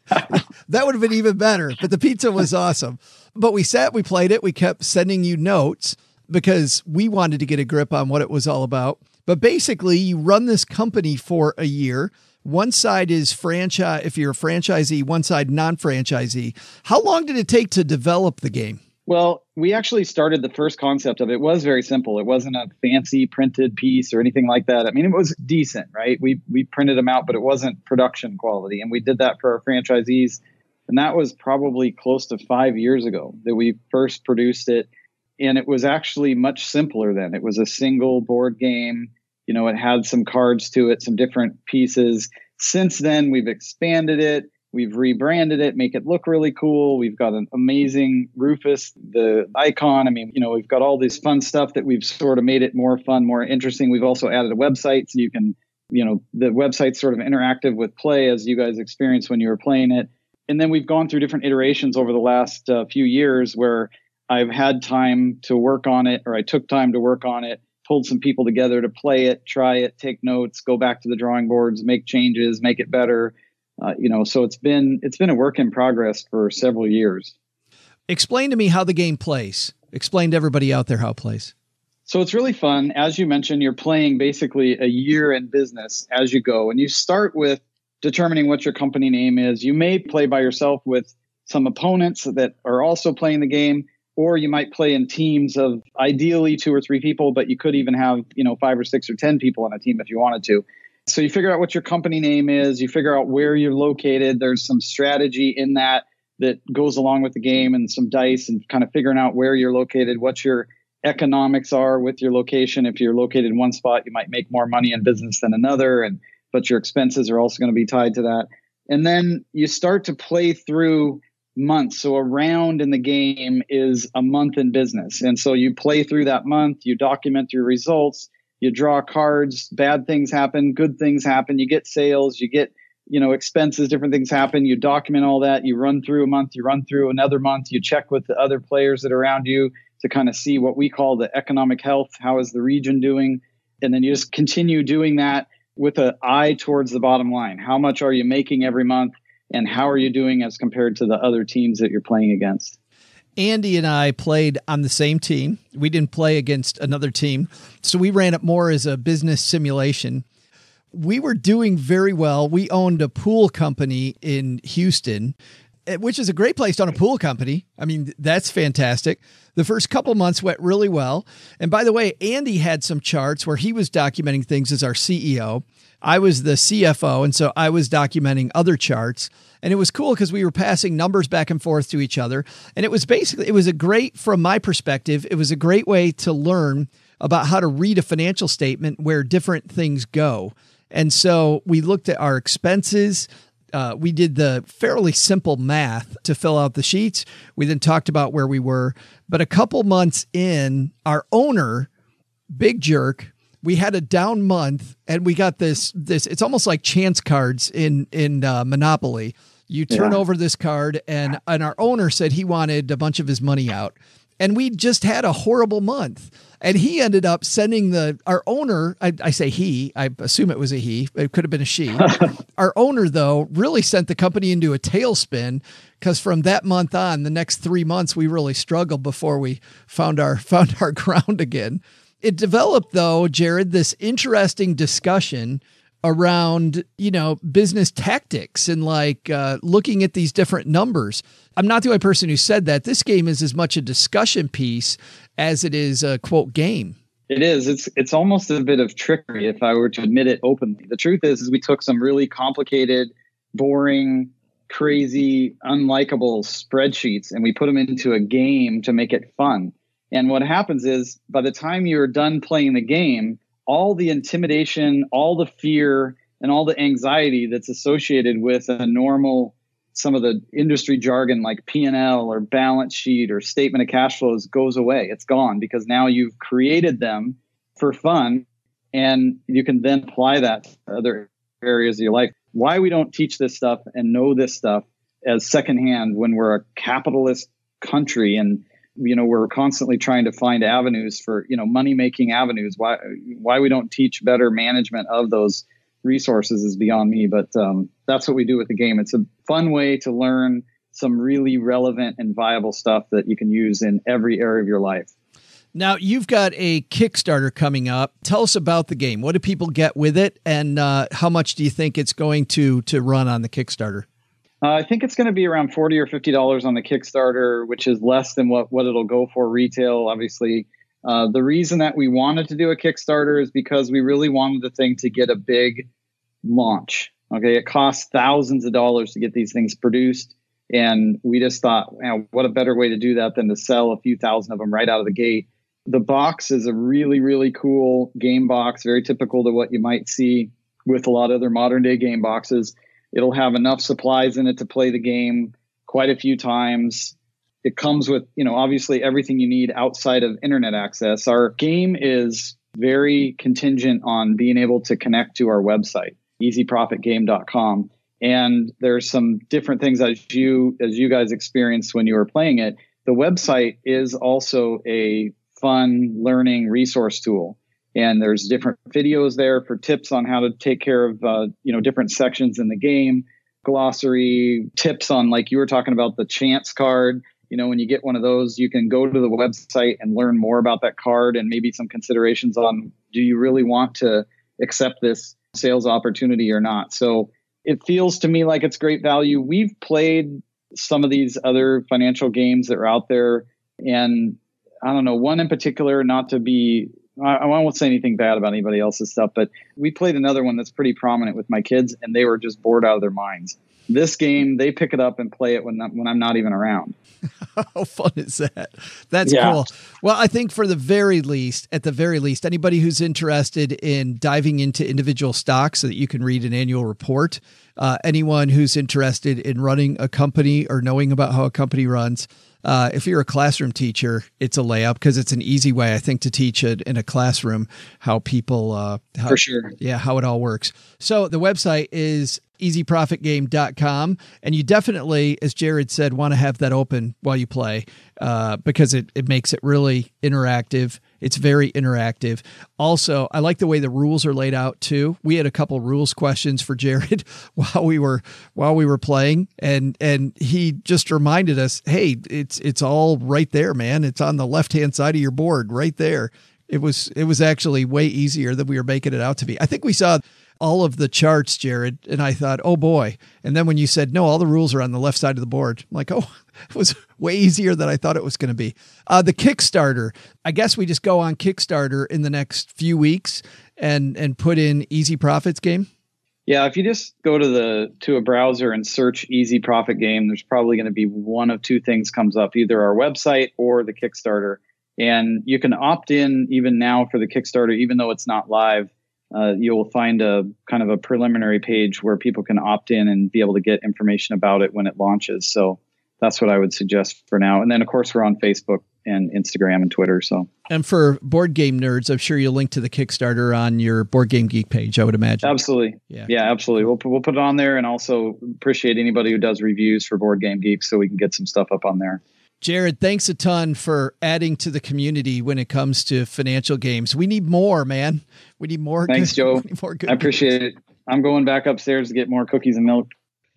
that would have been even better, but the pizza was awesome. But we sat, we played it. We kept sending you notes because we wanted to get a grip on what it was all about. But basically, you run this company for a year. One side is franchise, if you're a franchisee, one side non-franchisee. How long did it take to develop the game? Well, we actually started the first concept of it. It was very simple. It wasn't a fancy printed piece or anything like that. I mean, it was decent, right? We we printed them out, but it wasn't production quality. And we did that for our franchisees. And that was probably close to five years ago that we first produced it. And it was actually much simpler then. It was a single board game. You know, it had some cards to it, some different pieces. Since then, we've expanded it. We've rebranded it, make it look really cool. We've got an amazing Rufus, the icon. I mean, you know, we've got all this fun stuff that we've sort of made it more fun, more interesting. We've also added a website so you can, you know, the website's sort of interactive with play as you guys experienced when you were playing it. And then we've gone through different iterations over the last uh, few years where I've had time to work on it, or I took time to work on it, pulled some people together to play it, try it, take notes, go back to the drawing boards, make changes, make it better. Uh, you know, so it's been it's been a work in progress for several years. Explain to me how the game plays. Explain to everybody out there how it plays. So it's really fun. As you mentioned, you're playing basically a year in business as you go. And you start with determining what your company name is. You may play by yourself with some opponents that are also playing the game, or you might play in teams of ideally two or three people, but you could even have, you know, five or six or ten people on a team if you wanted to. So you figure out what your company name is. You figure out where you're located. There's some strategy in that that goes along with the game, and some dice and kind of figuring out where you're located, what your economics are with your location. If you're located in one spot, you might make more money in business than another, and but your expenses are also going to be tied to that. And then you start to play through months. So a round in the game is a month in business. And so you play through that month, you document your results, you draw cards, bad things happen, good things happen, you get sales, you get, you know, expenses, different things happen, you document all that, you run through a month, you run through another month, you check with the other players that are around you to kind of see what we call the economic health. How is the region doing? And then you just continue doing that with an eye towards the bottom line. How much are you making every month? And how are you doing as compared to the other teams that you're playing against? Andy and I played on the same team. We didn't play against another team. So we ran it more as a business simulation. We were doing very well. We owned a pool company in Houston, which is a great place to own a pool company. I mean, that's fantastic. The first couple months went really well. And by the way, Andy had some charts where he was documenting things as our C E O. I was the C F O, and so I was documenting other charts. And it was cool because we were passing numbers back and forth to each other. And it was basically, it was a great, from my perspective, it was a great way to learn about how to read a financial statement where different things go. And so we looked at our expenses. Uh, we did the fairly simple math to fill out the sheets. We then talked about where we were. But a couple months in, our owner, big jerk, we had a down month, and we got this, this, it's almost like chance cards in, in uh, Monopoly. You turn yeah. over this card, and, and our owner said he wanted a bunch of his money out. And we just had a horrible month. And he ended up sending the, our owner, I, I say he, I assume it was a he, it could have been a she. Our owner, though, really sent the company into a tailspin, because from that month on, the next three months, we really struggled before we found our, found our ground again. It developed, though, Jared, this interesting discussion around, you know, business tactics and like uh, looking at these different numbers. I'm not the only person who said that. This game is as much a discussion piece as it is a quote game. It is. It's it's almost a bit of trickery if I were to admit it openly. The truth is, is we took some really complicated, boring, crazy, unlikable spreadsheets and we put them into a game to make it fun. And what happens is by the time you're done playing the game, all the intimidation, all the fear, and all the anxiety that's associated with a normal, some of the industry jargon like P and L or balance sheet or statement of cash flows goes away. It's gone because now you've created them for fun and you can then apply that to other areas of your life. Why we don't teach this stuff and know this stuff as secondhand when we're a capitalist country and you know, we're constantly trying to find avenues for, you know, money-making avenues. Why why we don't teach better management of those resources is beyond me. But um, that's what we do with the game. It's a fun way to learn some really relevant and viable stuff that you can use in every area of your life. Now, you've got a Kickstarter coming up. Tell us about the game. What do people get with it? And uh, how much do you think it's going to to run on the Kickstarter? Uh, I think it's going to be around forty or fifty dollars on the Kickstarter, which is less than what, what it'll go for retail, obviously. Uh, the reason that we wanted to do a Kickstarter is because we really wanted the thing to get a big launch. Okay, it costs thousands of dollars to get these things produced. And we just thought, you know, what a better way to do that than to sell a few thousand of them right out of the gate. The box is a really, really cool game box, very typical to what you might see with a lot of other modern day game boxes. It'll have enough supplies in it to play the game quite a few times. It comes with, you know, obviously everything you need outside of internet access. Our game is very contingent on being able to connect to our website, easy profit game dot com. And there's some different things as you as you guys experienced when you were playing it. The website is also a fun learning resource tool. And there's different videos there for tips on how to take care of, uh, you know, different sections in the game, glossary, tips on, like you were talking about, the chance card. you know, when you get one of those, you can go to the website and learn more about that card and maybe some considerations on, do you really want to accept this sales opportunity or not? So it feels to me like it's great value. We've played some of these other financial games that are out there, and I don't know, one in particular, not to be, I, I won't say anything bad about anybody else's stuff, but we played another one that's pretty prominent with my kids, and they were just bored out of their minds. This game, they pick it up and play it when when I'm not even around. How fun is that? That's yeah. cool. Well, I think for the very least, at the very least, anybody who's interested in diving into individual stocks so that you can read an annual report, uh, anyone who's interested in running a company or knowing about how a company runs, Uh, if you're a classroom teacher, it's a layup because it's an easy way, I think, to teach it in a classroom how people, uh, how, for sure. Yeah, how it all works. So the website is easy profit game dot com. And you definitely, as Jared said, want to have that open while you play uh, because it, it makes it really interactive. It's very interactive. Also, I like the way the rules are laid out too. We had a couple rules questions for Jared while we were while we were playing, and and he just reminded us, "Hey, it's it's all right there, man. It's on the left-hand side of your board, right there." It was it was actually way easier than we were making it out to be. I think we saw all of the charts, Jared, and I thought, oh boy. And then when you said, no, all the rules are on the left side of the board, I'm like, oh, it was way easier than I thought it was going to be. Uh, the Kickstarter, I guess we just go on Kickstarter in the next few weeks and, and put in Easy Profits Game. Yeah. If you just go to the, to a browser and search Easy Profit Game, there's probably going to be one of two things comes up, either our website or the Kickstarter. And you can opt in even now for the Kickstarter, even though it's not live. Uh, you'll find a kind of a preliminary page where people can opt in and be able to get information about it when it launches. So that's what I would suggest for now. And then, of course, we're on Facebook and Instagram and Twitter. So, and for board game nerds, I'm sure you'll link to the Kickstarter on your Board Game Geek page, I would imagine. Absolutely. Yeah, yeah, absolutely. We'll, we'll put it on there, and also appreciate anybody who does reviews for Board Game Geek so we can get some stuff up on there. Jared, thanks a ton for adding to the community when it comes to financial games. We need more, man. We need more. Thanks, good, Joe. More good I appreciate games. it. I'm going back upstairs to get more cookies and milk.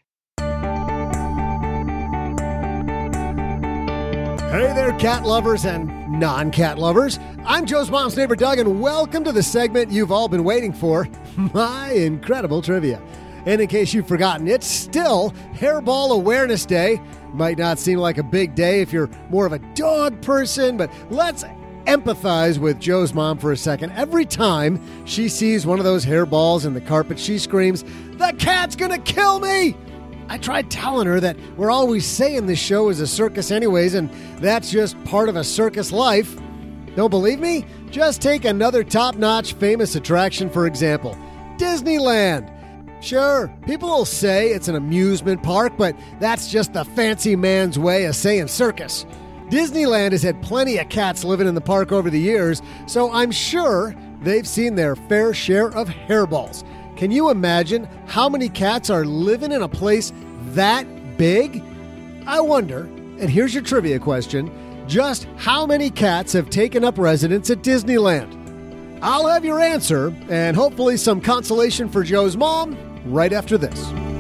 Hey there, cat lovers and non-cat lovers. I'm Joe's mom's neighbor, Doug, and welcome to the segment you've all been waiting for, My Incredible Trivia. And in case you've forgotten, it's still Hairball Awareness Day. Might not seem like a big day if you're more of a dog person, but let's empathize with Joe's mom for a second. Every time she sees one of those hairballs in the carpet, she screams, "The cat's gonna kill me!" I tried telling her that we're always saying this show is a circus anyways, and that's just part of a circus life. Don't believe me? Just take another top-notch famous attraction, for example, Disneyland. Sure, people will say it's an amusement park, but that's just the fancy man's way of saying circus. Disneyland has had plenty of cats living in the park over the years, so I'm sure they've seen their fair share of hairballs. Can you imagine how many cats are living in a place that big? I wonder, and here's your trivia question, just how many cats have taken up residence at Disneyland? I'll have your answer, and hopefully some consolation for Joe's mom, right after this.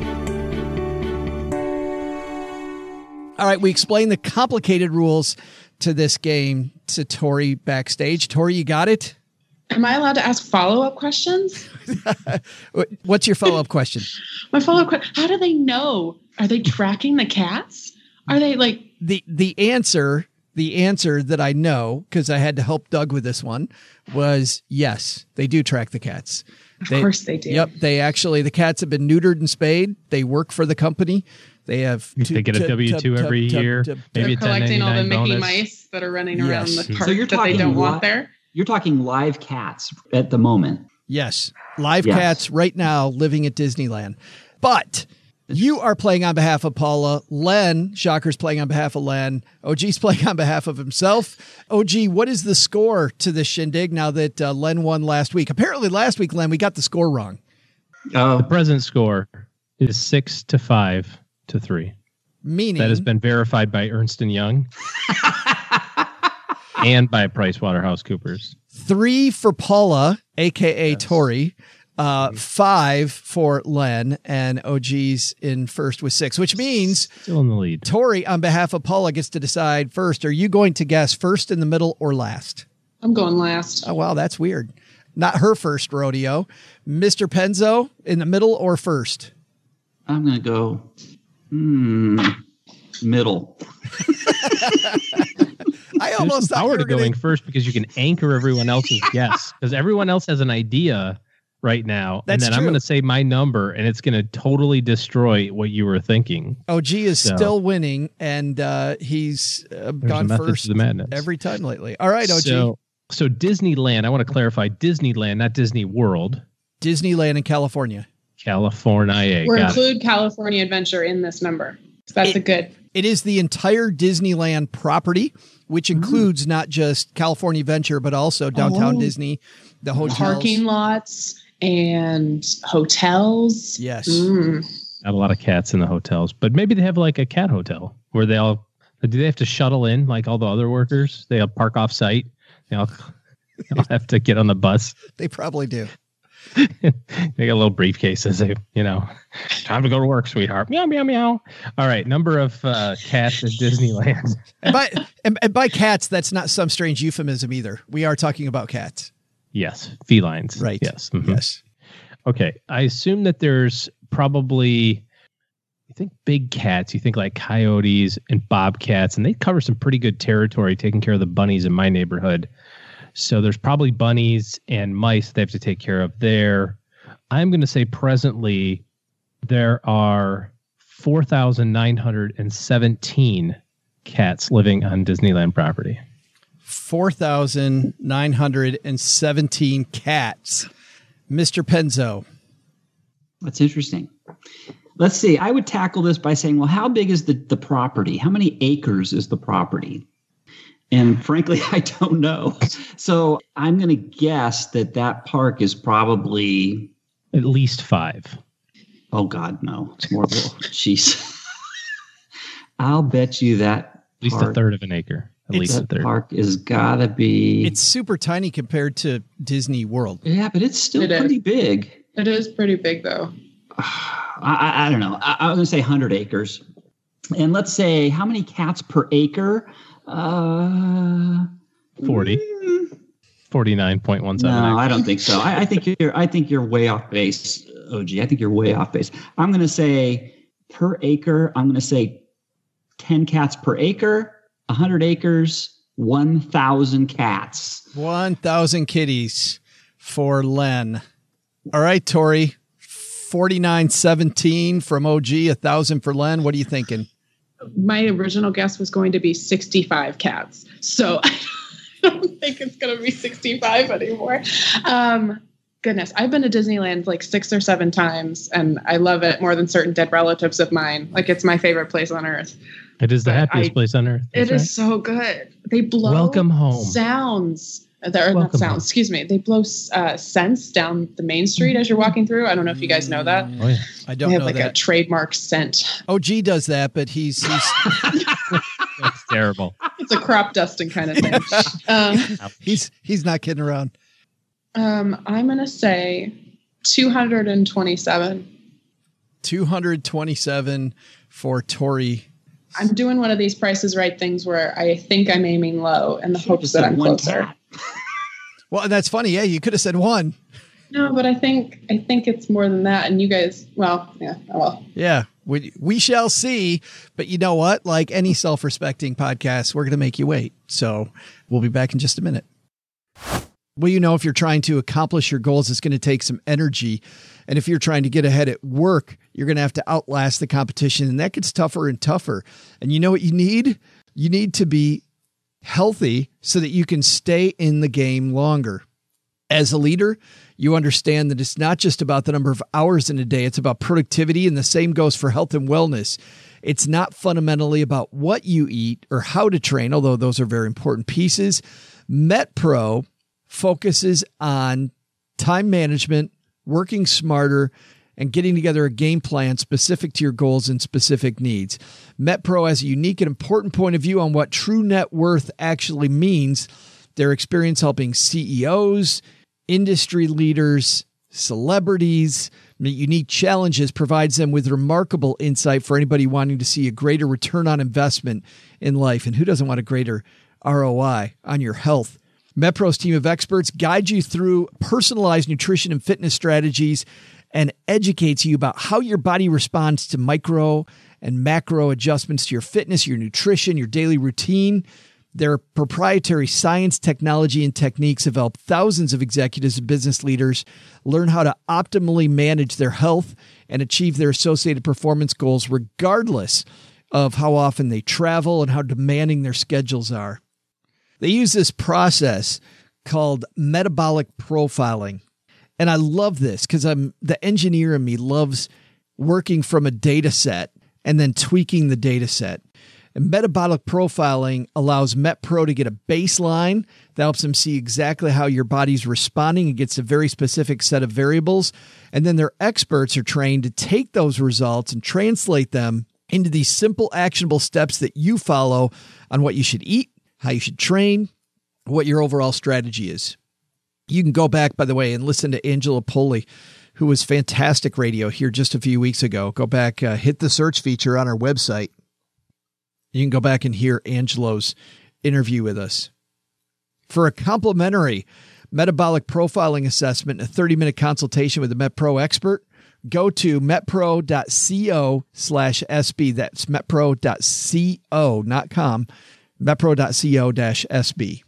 All right, we explained the complicated rules to this game to Tori backstage. Tori, you got it? Am I allowed to ask follow-up questions? What's your follow-up question? My follow-up question, how do they know? Are they tracking the cats? Are they like... The, the answer... The answer that I know, because I had to help Doug with this one, was yes, they do track the cats. Of they, course they do. Yep. They actually, the cats have been neutered and spayed. They work for the company. They have. Two, they get a W two every year. Maybe They're collecting all the Mickey bonus. Mice that are running around Yes. the park So you're that they talking don't li- want there. You're talking live cats at the moment. Yes. Live Yes. cats right now living at Disneyland. But you are playing on behalf of Paula. Len, Shocker's playing on behalf of Len. O G's playing on behalf of himself. O G, what is the score to this shindig now that uh, Len won last week? Apparently last week, Len, we got the score wrong. Uh, The present score is six to five to three. Meaning That has been verified by Ernst and Young and by PricewaterhouseCoopers. three for Paula, a k a. Yes. Tori. Uh, five for Len, and O G's in first with six, which means Still in the lead. Tori, on behalf of Paula, gets to decide first. Are you going to guess first, in the middle, or last? I'm going last. Oh, wow, that's weird. Not her first rodeo. Mister Penzo, in the middle or first? I'm going to go hmm, middle. I almost thought you power were to gonna- going first because you can anchor everyone else's guess, because everyone else has an idea right now. That's and then I'm true. going to say my number, and it's going to totally destroy what you were thinking. O G is So- still winning, and uh, he's uh, gone method to first the madness. every time lately. All right, O G. So, so Disneyland, I want to clarify Disneyland, not Disney World. Disneyland in California. California. Or Got it. include California Adventure in this number. That's It- a good. It is the entire Disneyland property, which includes not just California Adventure, but also Downtown Oh. Disney, the hotels. Parking lots and hotels. Yes. Mm. Not a lot of cats in the hotels, but maybe they have like a cat hotel where they all, do they have to shuttle in like all the other workers? They all park off site. They all, they all have to get on the bus. They probably do. They got little briefcases. They, you know, time to go to work, sweetheart. Meow, meow, meow. All right. Number of uh, cats at Disneyland. And by, and, and by cats, that's not some strange euphemism either. We are talking about cats. Yes. Felines. Right. Yes. Mhm. Yes. Okay. I assume that there's probably, you think big cats, you think like coyotes and bobcats, and they cover some pretty good territory taking care of the bunnies in my neighborhood. So there's probably bunnies and mice they have to take care of there. I'm going to say presently there are four thousand nine hundred seventeen cats living on Disneyland property. four thousand nine hundred seventeen cats. Mister Penzo. That's interesting. Let's see. I would tackle this by saying, well, how big is the, the property? How many acres is the property? And frankly, I don't know. So I'm going to guess that that park is probably, At least five. oh God, no. It's more, jeez. I'll bet you that At least park, a third of an acre. At least a that third. park is gotta be, It's super tiny compared to Disney World. yeah, but it's still It is. pretty big. It is pretty big, though. I, I, I don't know. I, I was going to say one hundred acres. And let's say how many cats per acre? Uh, forty. mm, forty-nine point one seven. No, I don't think so. I, I think you're. I think you're way off base, O G. I think you're way off base. I'm going to say per acre. I'm going to say ten cats per acre. one hundred acres. one thousand cats. one thousand kitties for Len. All right, Tori. forty-nine seventeen from O G, one thousand for Len. What are you thinking? My original guess was going to be sixty-five cats. So I don't think it's going to be sixty-five anymore. Um, goodness, I've been to Disneyland like six or seven times, and I love it more than certain dead relatives of mine. Like, it's my favorite place on earth. It is the But happiest I- place on earth. It That's is so good. They blow Welcome home. sounds. Or not Welcome sounds, home. excuse me. They blow uh, scents down the main street as you're walking through. I don't know if you guys know that. right. Oh, yeah. I They don't have know like a that. trademark scent. O G does that, but he's, he's That's terrible. It's a crop dusting kind of thing. um, he's he's not kidding around. um, I'm going to say two hundred twenty-seven. two hundred twenty-seven for Tori. I'm doing one of these Prices Right things where I think I'm aiming low in the hopes Just that said I'm one closer. cat. Well, and that's funny. Yeah, you could have said one. No, but I think I think it's more than that. And you guys, well, yeah, oh well. Yeah, we, we shall see. But you know what? Like any self-respecting podcast, we're going to make you wait. So we'll be back in just a minute. Well, you know, if you're trying to accomplish your goals, it's going to take some energy. And if you're trying to get ahead at work, you're going to have to outlast the competition. And that gets tougher and tougher. And you know what you need? You need to be healthy so that you can stay in the game longer. As a leader, you understand that it's not just about the number of hours in a day. It's about productivity. And the same goes for health and wellness. It's not fundamentally about what you eat or how to train, although those are very important pieces. MetPro focuses on time management, working smarter, and getting together a game plan specific to your goals and specific needs. MetPro has a unique and important point of view on what true net worth actually means. Their experience helping C E Os, industry leaders, celebrities, meet unique challenges, provides them with remarkable insight for anybody wanting to see a greater return on investment in life. And who doesn't want a greater R O I on your health? MetPro's team of experts guide you through personalized nutrition and fitness strategies and educates you about how your body responds to micro and macro adjustments to your fitness, your nutrition, your daily routine. Their proprietary science, technology, and techniques have helped thousands of executives and business leaders learn how to optimally manage their health and achieve their associated performance goals, regardless of how often they travel and how demanding their schedules are. They use this process called metabolic profiling. And I love this because I'm the engineer in me loves working from a data set and then tweaking the data set. And metabolic profiling allows MetPro to get a baseline that helps them see exactly how your body's responding. It gets a very specific set of variables. And then their experts are trained to take those results and translate them into these simple, actionable steps that you follow on what you should eat, how you should train, what your overall strategy is. You can go back, by the way, and listen to Angela Poli, who was fantastic radio here just a few weeks ago. Go back, uh, hit the search feature on our website. You can go back and hear Angelo's interview with us. For a complimentary metabolic profiling assessment, a thirty-minute consultation with a MetPro expert, go to metpro.co slash SB. That's metpro.co, not com, metpro.co dash SB.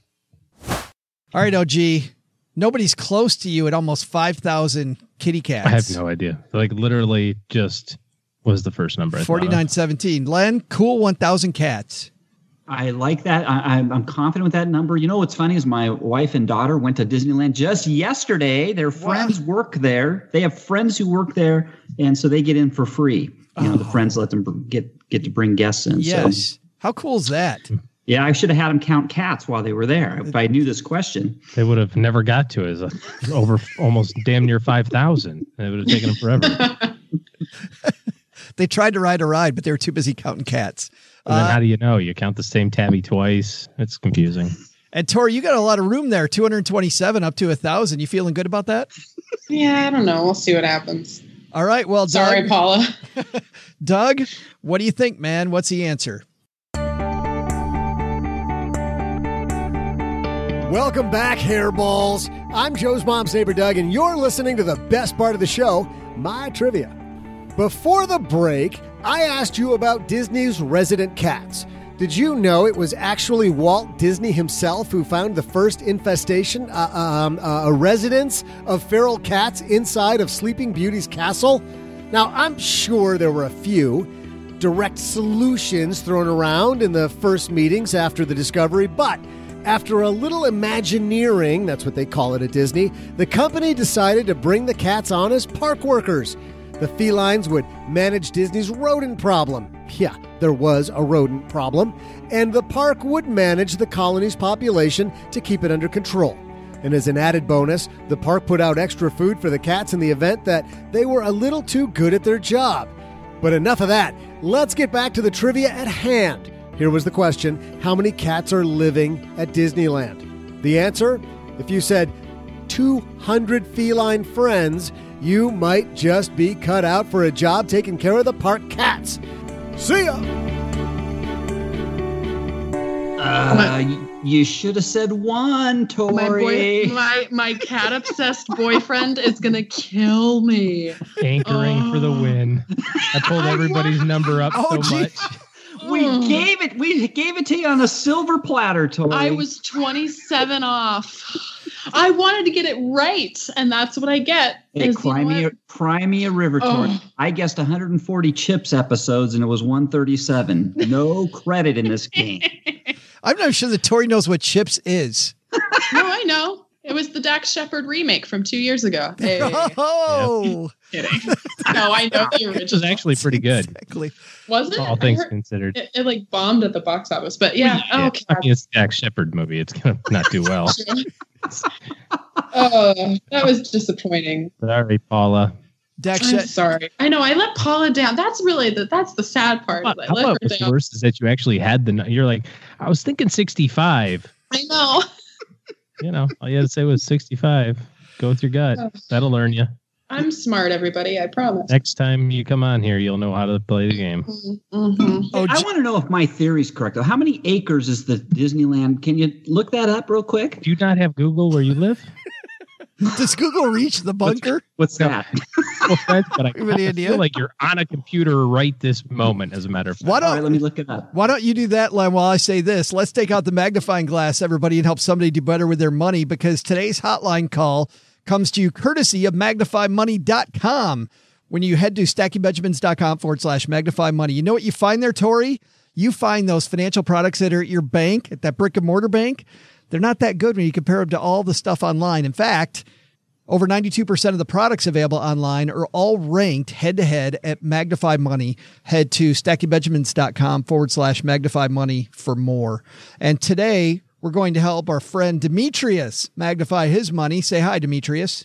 All right, O G. Nobody's close to you at almost five thousand kitty cats. I have no idea. Like literally just was the first number. forty-nine seventeen. Len, cool one thousand cats. I like that. I, I'm, I'm confident with that number. You know what's funny is my wife and daughter went to Disneyland just yesterday. Their friends wow. work there. They have friends who work there, and so they get in for free. You know, oh. the friends let them get get to bring guests in. Yes. So. How cool is that? Yeah, I should have had them count cats while they were there. If I knew this question, they would have never got to it. It's over almost damn near five thousand. It would have taken them forever. They tried to ride a ride, but they were too busy counting cats. And then uh, how do you know? You count the same tabby twice. It's confusing. And Tori, you got a lot of room there, two hundred twenty-seven up to a thousand. You feeling good about that? Yeah, I don't know. We'll see what happens. All right. Well, Doug, sorry, Paula. Doug, what do you think, man? What's the answer? Welcome back, hairballs. I'm Joe's mom's neighbor, Doug, and you're listening to the best part of the show, My Trivia. Before the break, I asked you about Disney's resident cats. Did you know it was actually Walt Disney himself who found the first infestation, uh, um, uh, a residence of feral cats inside of Sleeping Beauty's castle? Now, I'm sure there were a few direct solutions thrown around in the first meetings after the discovery, but after a little Imagineering, that's what they call it at Disney, the company decided to bring the cats on as park workers. The felines would manage Disney's rodent problem. Yeah, there was a rodent problem. And the park would manage the colony's population to keep it under control. And as an added bonus, the park put out extra food for the cats in the event that they were a little too good at their job. But enough of that. Let's get back to the trivia at hand. Here was the question: how many cats are living at Disneyland? The answer? If you said two hundred feline friends, you might just be cut out for a job taking care of the park cats. See ya! Uh, you should have said one, Tori. My, boy, my, my cat-obsessed boyfriend is going to kill me. Anchoring oh. for the win. I pulled everybody's number up oh, so geez. much. We mm. gave it. We gave it to you on a silver platter, Tori. I was twenty-seven off. I wanted to get it right, and that's what I get. Hey, Crimea, Crimea River, Tori. Oh. I guessed one hundred forty Chips episodes, and it was one thirty-seven. No credit in this game. I'm not sure that Tori knows what Chips is. No, I know. It was the Dax Shepard remake from two years ago. Hey. Oh, yeah. Kidding. No, I know the original. Which is actually pretty good. Exactly. Was it? All things considered. It, it like bombed at the box office, but yeah. yeah. Okay. I mean, it's a Dax Shepard movie. It's gonna not do well. Oh, that was disappointing. Sorry, Paula. Dax I'm sorry. I know I let Paula down. That's really the that's the sad part. How about, how about what's down. Worse is that you actually had the. You're like, I was thinking sixty-five. I know. You know, all you had to say was sixty-five. Go with your gut. That'll learn you. I'm smart, everybody. I promise. Next time you come on here, you'll know how to play the game. Mm-hmm. Oh, I want to know if my theory's correct, though. How many acres is the Disneyland? Can you look that up real quick? Do you not have Google where you live? Does Google reach the bunker? What's that? No offense, but I Any idea? feel like you're on a computer right this moment, as a matter of fact. Why don't, All right, let me look it up. Why don't you do that, Len, while I say this? Let's take out the magnifying glass, everybody, and help somebody do better with their money, because today's hotline call comes to you courtesy of magnify money dot com. When you head to stacking benjamins dot com forward slash magnify money, you know what you find there, Tori? You find those financial products that are at your bank, at that brick and mortar bank. They're not that good when you compare them to all the stuff online. In fact, over ninety-two percent of the products available online are all ranked head to head at Magnify Money. Head to stacking benjamins dot com forward slash magnify money for more. And today, we're going to help our friend Demetrius magnify his money. Say hi, Demetrius.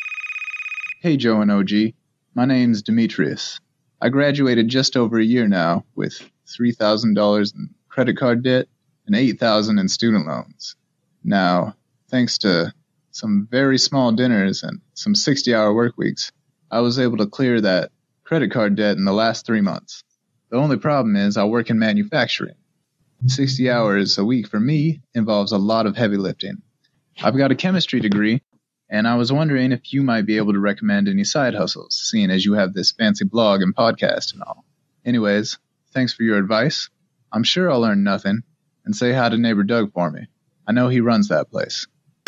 Hey, Joe and O G. My name's Demetrius. I graduated just over a year now with three thousand dollars in credit card debt and eight thousand dollars in student loans. Now, thanks to some very small dinners and some sixty-hour work weeks, I was able to clear that credit card debt in the last three months. The only problem is I work in manufacturing. sixty hours a week for me involves a lot of heavy lifting. I've got a chemistry degree, and I was wondering if you might be able to recommend any side hustles, seeing as you have this fancy blog and podcast and all. Anyways, thanks for your advice. I'm sure I'll learn nothing, and say hi to neighbor Doug for me. I know he runs that place.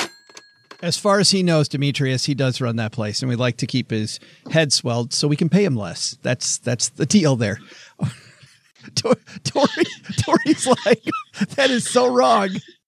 As far as he knows, Demetrius, he does run that place, and we'd like to keep his head swelled so we can pay him less. That's that's the deal there. Tori, Tori's like, that is so wrong.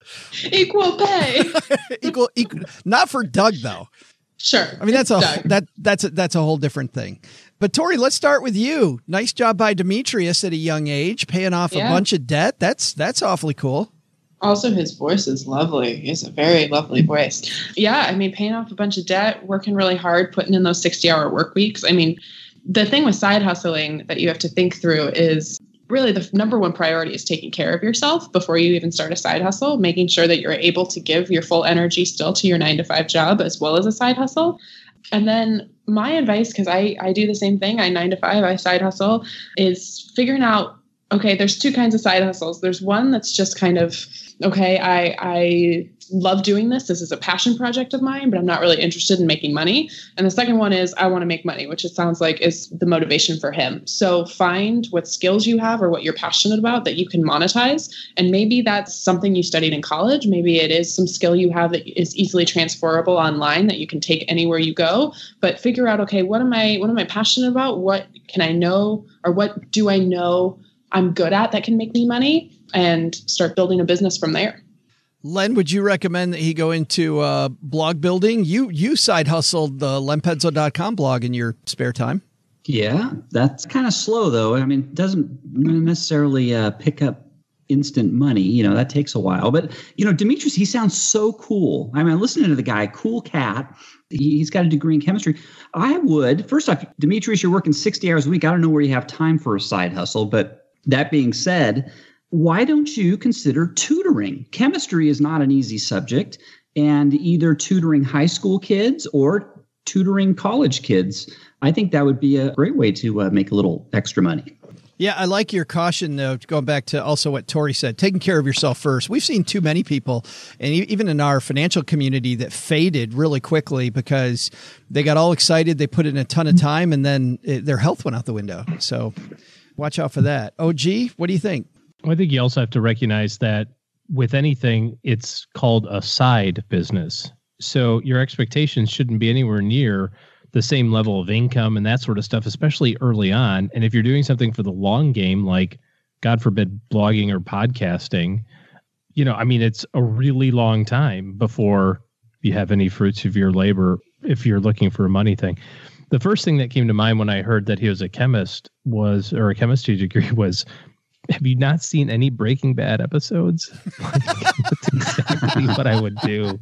Equal pay. equal, equal, not for Doug though. Sure. I mean, that's a Doug. that that's a, that's a whole different thing. But Tori, let's start with you. Nice job by Demetrius at a young age, paying off Yeah. a bunch of debt. That's that's awfully cool. Also, his voice is lovely. He has a very lovely voice. Yeah, I mean, paying off a bunch of debt, working really hard, putting in those sixty-hour work weeks. I mean, the thing with side hustling that you have to think through is really the number one priority is taking care of yourself before you even start a side hustle, making sure that you're able to give your full energy still to your nine to five job as well as a side hustle. And then my advice, because I, I do the same thing, I nine to five, I side hustle, is figuring out, okay, there's two kinds of side hustles. There's one that's just kind of, okay, I I love doing this. This is a passion project of mine, but I'm not really interested in making money. And the second one is I want to make money, which it sounds like is the motivation for him. So find what skills you have or what you're passionate about that you can monetize. And maybe that's something you studied in college. Maybe it is some skill you have that is easily transferable online that you can take anywhere you go. But figure out, okay, what am I what am I passionate about? What can I know, or what do I know I'm good at that can make me money, and start building a business from there. Len, would you recommend that he go into uh, blog building? You you side hustled the len penzo dot com blog in your spare time. Yeah, that's kind of slow, though. I mean, it doesn't necessarily uh, pick up instant money. You know, that takes a while. But, you know, Demetrius, he sounds so cool. I mean, listening to the guy, cool cat. He's got a degree in chemistry. I would, first off, Demetrius, you're working sixty hours a week. I don't know where you have time for a side hustle. But that being said, why don't you consider tutoring? Chemistry is not an easy subject, and either tutoring high school kids or tutoring college kids, I think that would be a great way to uh, make a little extra money. Yeah, I like your caution, though, going back to also what Tori said, taking care of yourself first. We've seen too many people, and even in our financial community, that faded really quickly because they got all excited, they put in a ton of time, and then it, their health went out the window. So watch out for that. O G, what do you think? Well, I think you also have to recognize that with anything, it's called a side business. So your expectations shouldn't be anywhere near the same level of income and that sort of stuff, especially early on. And if you're doing something for the long game, like God forbid, blogging or podcasting, you know, I mean, it's a really long time before you have any fruits of your labor if you're looking for a money thing. The first thing that came to mind when I heard that he was a chemist was, or a chemistry degree was, have you not seen any Breaking Bad episodes? That's exactly what I would do.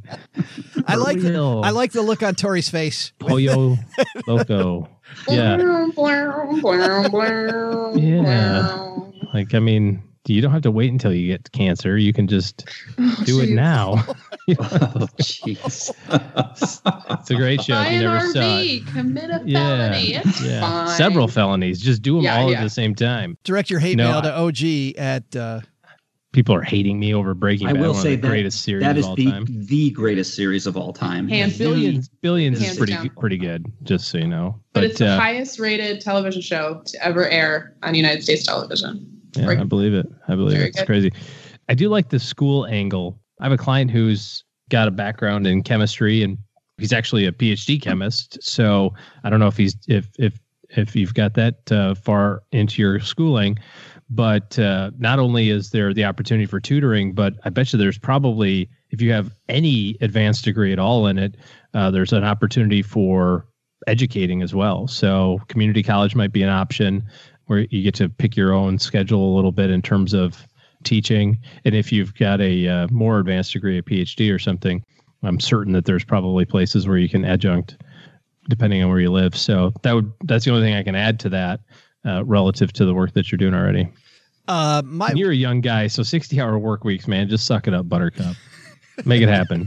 I like the, real. I like the look on Tori's face. Pollo Loco. Yeah. Yeah. Like, I mean, You don't have to wait until you get cancer. You can just Oh, do it geez. now. Oh, jeez. It's a great show. Buy If you an never R saw it. V, commit a Yeah, felony. It's yeah. fine. Several felonies. Just do them Yeah, all yeah. at the same time. Direct your hate No, mail I- to O G at. Uh, People are hating me over Breaking I Bad, will one say of the that greatest series that of is all the time. the greatest series of all time. Hands The- Billions, billions is Hands pretty down. pretty good. Just so you know, But, it's the uh, highest rated television show to ever air on United States television. yeah, Right. I believe it. I believe Very it. It's good. crazy. I do like the school angle. I have a client who's got a background in chemistry, and he's actually a PhD chemist. So I don't know if he's if if if you've got that uh, far into your schooling. But uh, not only is there the opportunity for tutoring, but I bet you there's probably, if you have any advanced degree at all in it, uh, there's an opportunity for educating as well. So community college might be an option where you get to pick your own schedule a little bit in terms of teaching. And if you've got a uh, more advanced degree, a PhD or something, I'm certain that there's probably places where you can adjunct depending on where you live. So that would that's the only thing I can add to that uh, relative to the work that you're doing already. uh, my And you're a young guy, so sixty hour work weeks, man. Just suck it up, Buttercup. Make it happen.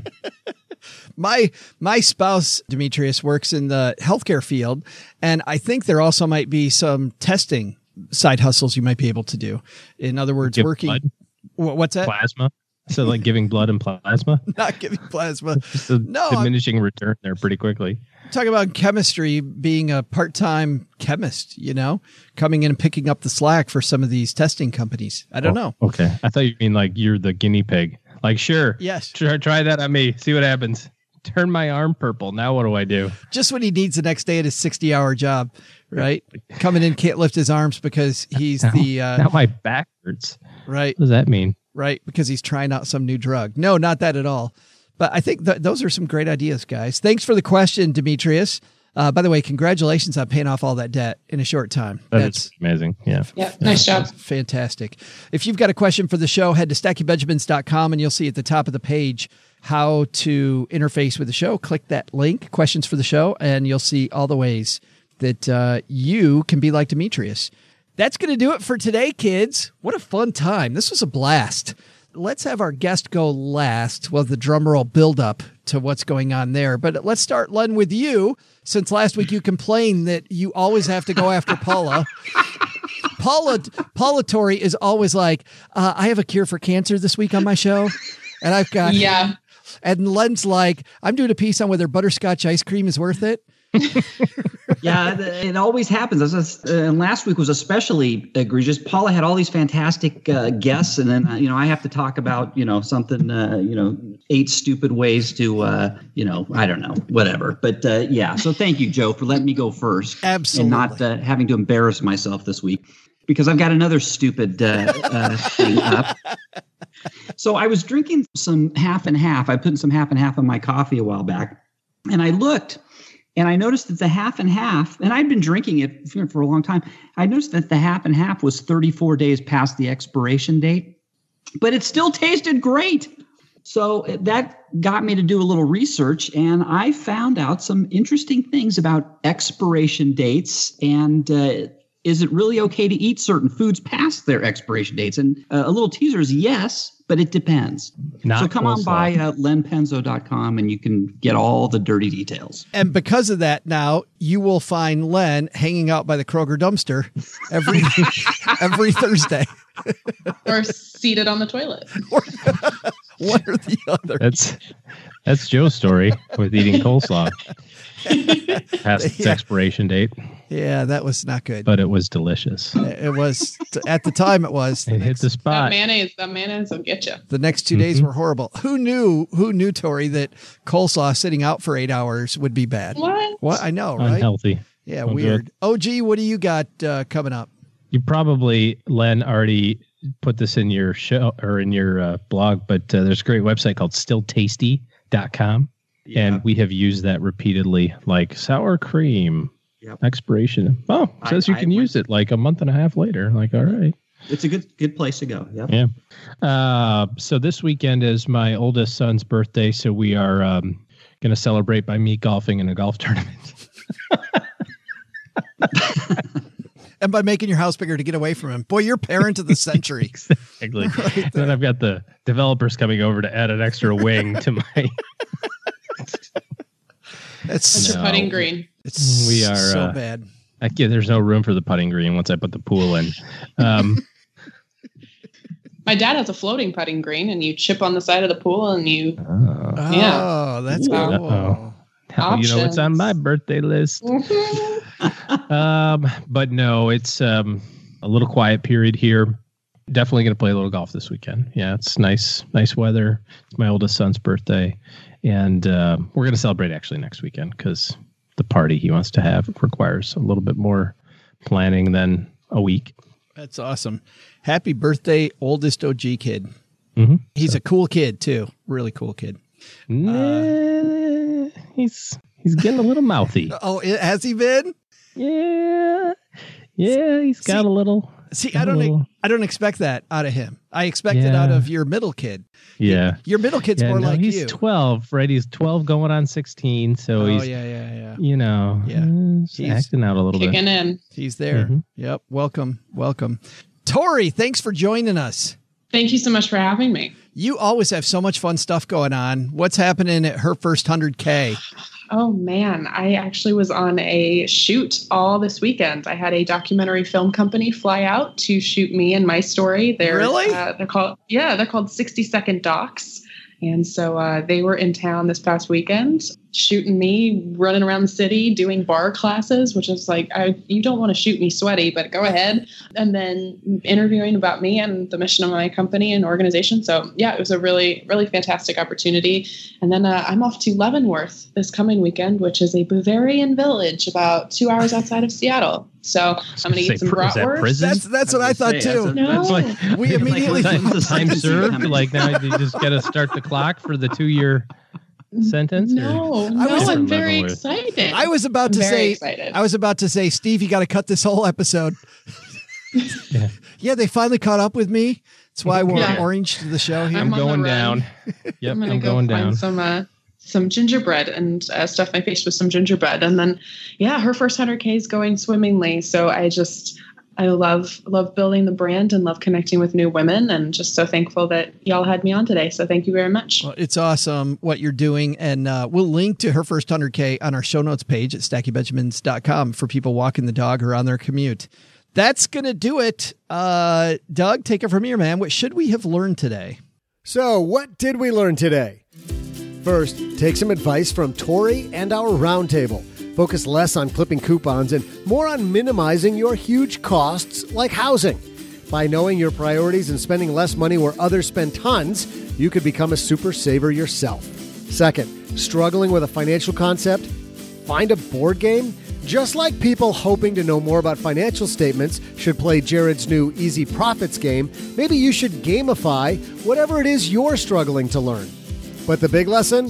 my my spouse Demetrius works in the healthcare field, and I think there also might be some testing side hustles you might be able to do. In other words, Give working. blood, Wh- What's that? plasma. So like giving blood and plasma. Not giving plasma. Just a No, I'm- diminishing return there pretty quickly. Talking about chemistry, being a part-time chemist, you know, coming in and picking up the slack for some of these testing companies. I don't Oh, know. Okay. I thought you mean like you're the guinea pig. Like, sure. Yes. Try, try that on me. See what happens. Turn my arm purple. Now what do I do? Just when he needs the next day at his sixty-hour job, right? Coming in, can't lift his arms because he's the uh, Now my back hurts. right, What does that mean? right, because he's trying out some new drug. No, not that at all. But I think th- those are some great ideas, guys. Thanks for the question, Demetrius. Uh, by the way, congratulations on paying off all that debt in a short time. That That's is amazing. Yeah. Yeah, nice job. fantastic. If you've got a question for the show, head to stacky benjamins dot com and you'll see at the top of the page how to interface with the show. Click that link, questions for the show, and you'll see all the ways that uh, you can be like Demetrius. That's going to do it for today, kids. What a fun time. This was a blast. Let's have our guest go last. Well, the drum roll build up to what's going on there. But let's start, Len, with you. Since last week you complained that you always have to go after Paula. Paula Paula Torrey is always like, uh, I have a cure for cancer this week on my show. And I've got, Yeah. and Len's like, I'm doing a piece on whether butterscotch ice cream is worth it. Yeah, th- it always happens. This is- uh, And last week was especially egregious. Paula had all these fantastic uh, guests, and then uh, you know I have to talk about you know something uh, you know eight stupid ways to uh, you know I don't know whatever. But uh, yeah, so thank you, Joe, for letting me go first. Absolutely. And not uh, having to embarrass myself this week because I've got another stupid uh, uh, thing up. So I was drinking some half and half. I put in some half and half in my coffee a while back, and I looked. And I noticed that the half and half, and I'd been drinking it for, for a long time. I noticed that the half and half was thirty-four days past the expiration date, but it still tasted great. So that got me to do a little research, and I found out some interesting things about expiration dates and uh, is it really okay to eat certain foods past their expiration dates? And uh, a little teaser is yes, but it depends. Not so come on coleslaw. by uh, len penzo dot com and you can get all the dirty details. And because of that, now you will find Len hanging out by the Kroger dumpster every every Thursday. Or seated on the toilet. One or the other. That's that's Joe's story with eating coleslaw past its Yeah. expiration date, Yeah, that was not good. but it was delicious. It was at the time. It was. It hit the That spot. mayonnaise, that mayonnaise will get you. The next two days Mhm. were horrible. Who knew? Who knew, Tori, that coleslaw sitting out for eight hours would be bad? What? What I know, right? Unhealthy. Yeah, Okay. weird. O G, what do you got uh, coming up? You probably, Len, already put this in your show or in your uh, blog, but uh, there's a great website called still tasty dot com. And we have used that repeatedly, like sour cream Yep. expiration. Oh, it I- says you I can went- use it like a month and a half later. Like, all right. It's a good good place to go. Yep. Yeah. Uh, so this weekend is my oldest son's birthday. So we are um, going to celebrate by me golfing in a golf tournament. And by making your house bigger to get away from him. Boy, you're parent of the century. Exactly. Right, and then I've got the developers coming over to add an extra wing to my. That's no, your putting green. It's we are so uh, bad. I, yeah, there's no room for the putting green once I put the pool in. Um, My dad has a floating putting green, and you chip on the side of the pool, and you. Oh, yeah. Oh, that's cool. Uh-oh. Now, you know what's on my birthday list. um, but no, it's um, a little quiet period here. Definitely going to play a little golf this weekend. Yeah, it's nice, nice weather. It's my oldest son's birthday, and uh, we're going to celebrate actually next weekend because the party he wants to have requires a little bit more planning than a week. That's awesome. Happy birthday, oldest O G kid. Mm-hmm. He's so. a cool kid too. Really cool kid. Nah, uh, he's he's getting a little mouthy. Oh, has he been? Yeah, yeah. He's got see, a little. See, I don't. Little... I don't expect that out of him. I expect yeah. it out of your middle kid. Yeah, your, your middle kid's yeah, more no, like he's you. He's twelve, right? He's twelve, going on sixteen. So oh, he's yeah, yeah, yeah. You know, yeah, he's acting out a little kicking bit. Kicking in. He's there. Mm-hmm. Yep. Welcome, welcome, Tori. Thanks for joining us. Thank you so much for having me. You always have so much fun stuff going on. What's happening at Her First one hundred K? Oh, man. I actually was on a shoot all this weekend. I had a documentary film company fly out to shoot me and my story. They're, really? Uh, they're called, yeah, they're called sixty second Docs. And so uh, they were in town this past weekend shooting me running around the city doing bar classes, which is like, I, you don't want to shoot me sweaty, but go ahead. And then interviewing about me and the mission of my company and organization. So yeah, it was a really, really fantastic opportunity. And then uh, I'm off to Leavenworth this coming weekend, which is a Bavarian village about two hours outside of Seattle. So I'm going to eat some bratwurst. That's that's what I, I thought say, too. That's a, no. that's like, we immediately like, time, time served. Like now you just got to start the clock for the two year sentence. No, or? no, I'm very excited. I was about to I'm say. excited. I was about to say, Steve, you got to cut this whole episode. yeah. yeah, they finally caught up with me. That's why I wore yeah. orange to the show here. I'm, I'm going down. Yep, I'm, gonna I'm go going find down. Some uh, some gingerbread and uh, stuff my face with some gingerbread, and then yeah, her first one hundred K is going swimmingly. So I just I love love building the brand and love connecting with new women, and just so thankful that y'all had me on today. So thank you very much. Well, it's awesome what you're doing, and uh, we'll link to her first one hundred K on our show notes page at stacky benjamins dot com for people walking the dog or on their commute. That's going to do it. Uh, Doug, take it from here, man. What should we have learned today? So what did we learn today? First, take some advice from Tori and our roundtable. Focus less on clipping coupons and more on minimizing your huge costs like housing. By knowing your priorities and spending less money where others spend tons, you could become a super saver yourself. Second, struggling with a financial concept? Find a board game? Just like people hoping to know more about financial statements should play Jared's new Easy Profits game, maybe you should gamify whatever it is you're struggling to learn. But the big lesson?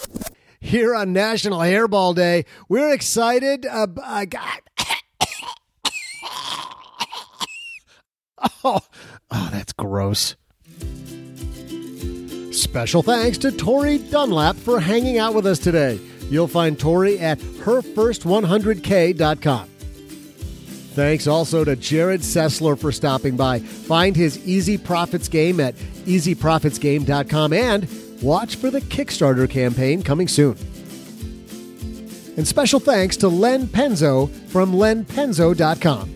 Here on National Hairball Day, we're excited about... Oh, oh, that's gross. Special thanks to Tori Dunlap for hanging out with us today. You'll find Tori at her first one hundred K dot com. Thanks also to Jared Sessler for stopping by. Find his Easy Profits game at easy profits game dot com and watch for the Kickstarter campaign coming soon. And special thanks to Len Penzo from len penzo dot com.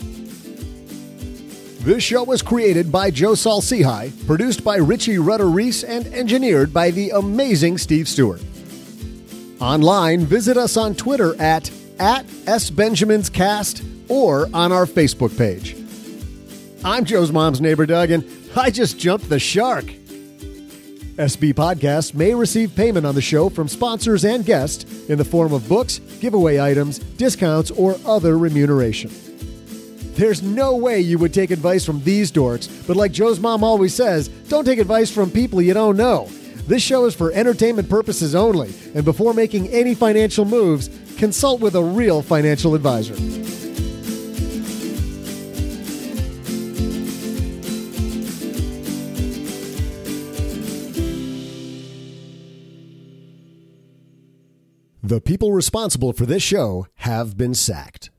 This show was created by Joe Saul-Sehy, produced by Richie Rutter-Reese, and engineered by the amazing Steve Stewart. Online, visit us on Twitter at, at SBenjaminsCast or on our Facebook page. I'm Joe's mom's neighbor, Doug, and I just jumped the shark. S B Podcasts may receive payment on the show from sponsors and guests in the form of books, giveaway items, discounts, or other remuneration. There's no way you would take advice from these dorks, but like Joe's mom always says, don't take advice from people you don't know. This show is for entertainment purposes only, and before making any financial moves, consult with a real financial advisor. The people responsible for this show have been sacked.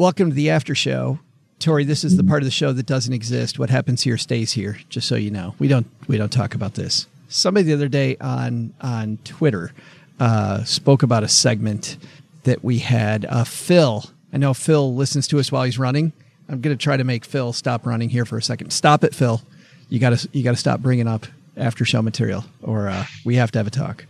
Welcome to the after show. Tori, this is the part of the show that doesn't exist. What happens here stays here, just so you know. We don't we don't talk about this. Somebody the other day on on Twitter uh, spoke about a segment that we had. Uh, Phil, I know Phil listens to us while he's running. I'm going to try to make Phil stop running here for a second. Stop it, Phil. You got to you got to stop bringing up after show material, or uh, we have to have a talk.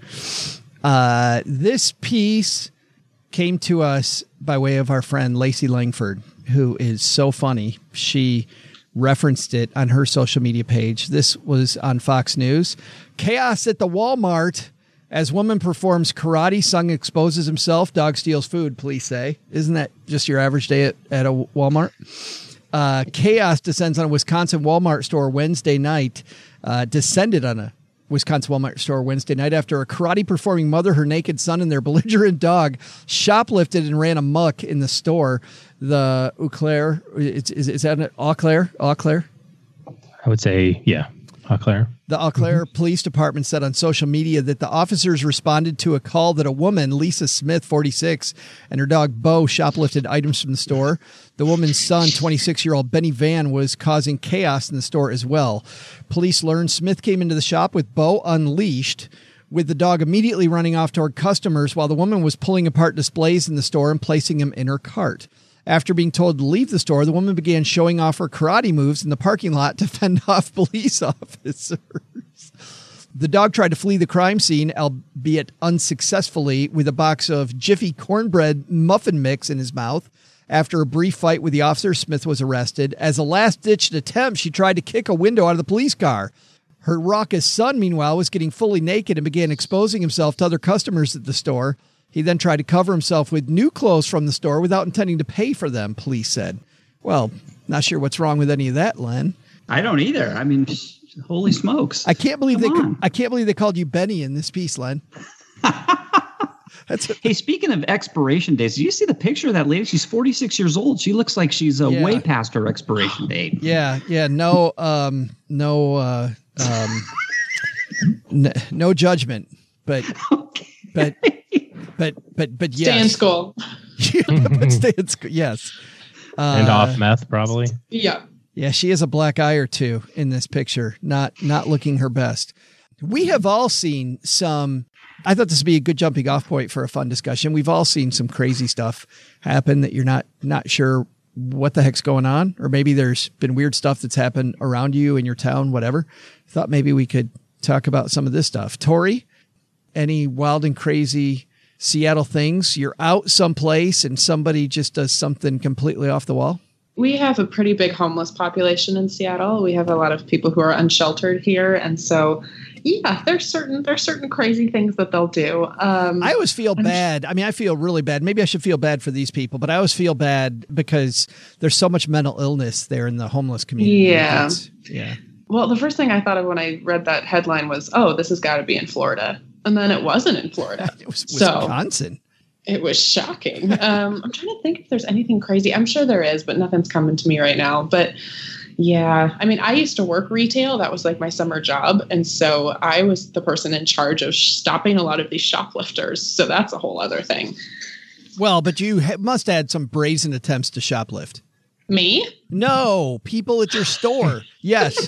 Uh, this piece came to us by way of our friend Lacey Langford, who is so funny. She referenced it on her social media page. This was on Fox News. Chaos at the Walmart as woman performs karate, son exposes himself, dog steals food, police say. Isn't that just your average day at, at a Walmart? Uh, chaos descends on a Wisconsin Walmart store Wednesday night. Uh, descended on a Wisconsin Walmart store Wednesday night after a karate performing mother, her naked son, and their belligerent dog shoplifted and ran amok in the store. The Eau Claire, is, is, is that an Eau Claire? Eau Claire? I would say, yeah, Eau Claire. The Eau Claire mm-hmm. Police Department said on social media that the officers responded to a call that a woman, Lisa Smith, forty-six, and her dog, Bo, shoplifted items from the store. The woman's son, twenty-six-year-old Benny Van, was causing chaos in the store as well. Police learned Smith came into the shop with Bo unleashed, with the dog immediately running off toward customers while the woman was pulling apart displays in the store and placing them in her cart. After being told to leave the store, the woman began showing off her karate moves in the parking lot to fend off police officers. The dog tried to flee the crime scene, albeit unsuccessfully, with a box of Jiffy cornbread muffin mix in his mouth. After a brief fight with the officer, Smith was arrested. As a last-ditch attempt, she tried to kick a window out of the police car. Her raucous son, meanwhile, was getting fully naked and began exposing himself to other customers at the store. He then tried to cover himself with new clothes from the store without intending to pay for them, police said. Well, not sure what's wrong with any of that, Len. I don't either. I mean, holy smokes. I can't believe Come they on. I can't believe they called you Benny in this piece, Len. That's a- Hey, speaking of expiration dates, did you see the picture of that lady? She's forty-six years old. She looks like she's uh, Yeah. way past her expiration date. Yeah, yeah, no um no uh um n- no judgment, but Okay. but but but but yes. Stay in school. Yeah, but stay in school. Yes. Uh, And off meth, probably. Yeah. Yeah, she has a black eye or two in this picture, not not looking her best. We have all seen some, I thought this would be a good jumping off point for a fun discussion. We've all seen some crazy stuff happen that you're not not sure what the heck's going on, or maybe there's been weird stuff that's happened around you in your town, whatever. Thought maybe we could talk about some of this stuff. Tori, any wild and crazy Seattle things? You're out someplace and somebody just does something completely off the wall? We have a pretty big homeless population in Seattle. We have a lot of people who are unsheltered here. And so, yeah, there's certain there's certain crazy things that they'll do. Um, I always feel bad. I mean, I feel really bad. Maybe I should feel bad for these people, but I always feel bad because there's so much mental illness there in the homeless community. Yeah. It's, yeah. Well, the first thing I thought of when I read that headline was, oh, this has got to be in Florida. And then it wasn't in Florida. It was So- Wisconsin. It was shocking. Um, I'm trying to think if there's anything crazy. I'm sure there is, but nothing's coming to me right now. But yeah, I mean, I used to work retail. That was like my summer job. And so I was the person in charge of stopping a lot of these shoplifters. So that's a whole other thing. Well, but you ha- must have had some brazen attempts to shoplift. Me? No, people at your store. Yes.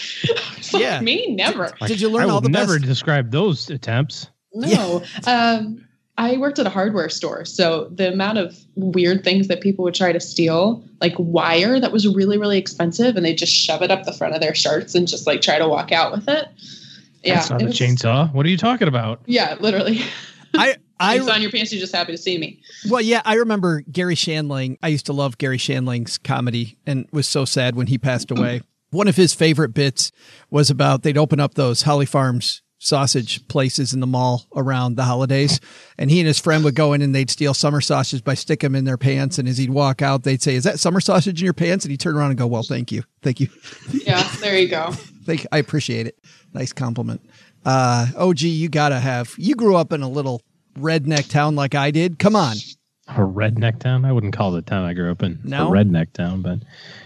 Fuck Yeah. me? Never. Did you learn I all would the never best? describe those attempts. No. Um, I worked at a hardware store. So the amount of weird things that people would try to steal, like wire that was really, really expensive, and they just shove it up the front of their shirts and just like try to walk out with it. Yeah. That's not it a was- chainsaw. What are you talking about? Yeah, literally. I, I, It's on your pants. You're just happy to see me. well, yeah, I remember Gary Shandling. I used to love Gary Shandling's comedy and was so sad when he passed away. One of his favorite bits was about they'd open up those Holly Farms sausage places in the mall around the holidays. And he and his friend would go in and they'd steal summer sausage by stick them in their pants. And as he'd walk out, they'd say, "Is that summer sausage in your pants?" And he'd turn around and go, "Well, thank you. Thank you. Yeah, there you go. Thank I appreciate it." Nice compliment. Uh, O G, you gotta have, you grew up in a little redneck town like I did. Come on. A redneck town? I wouldn't call the town I grew up in No? a redneck town, but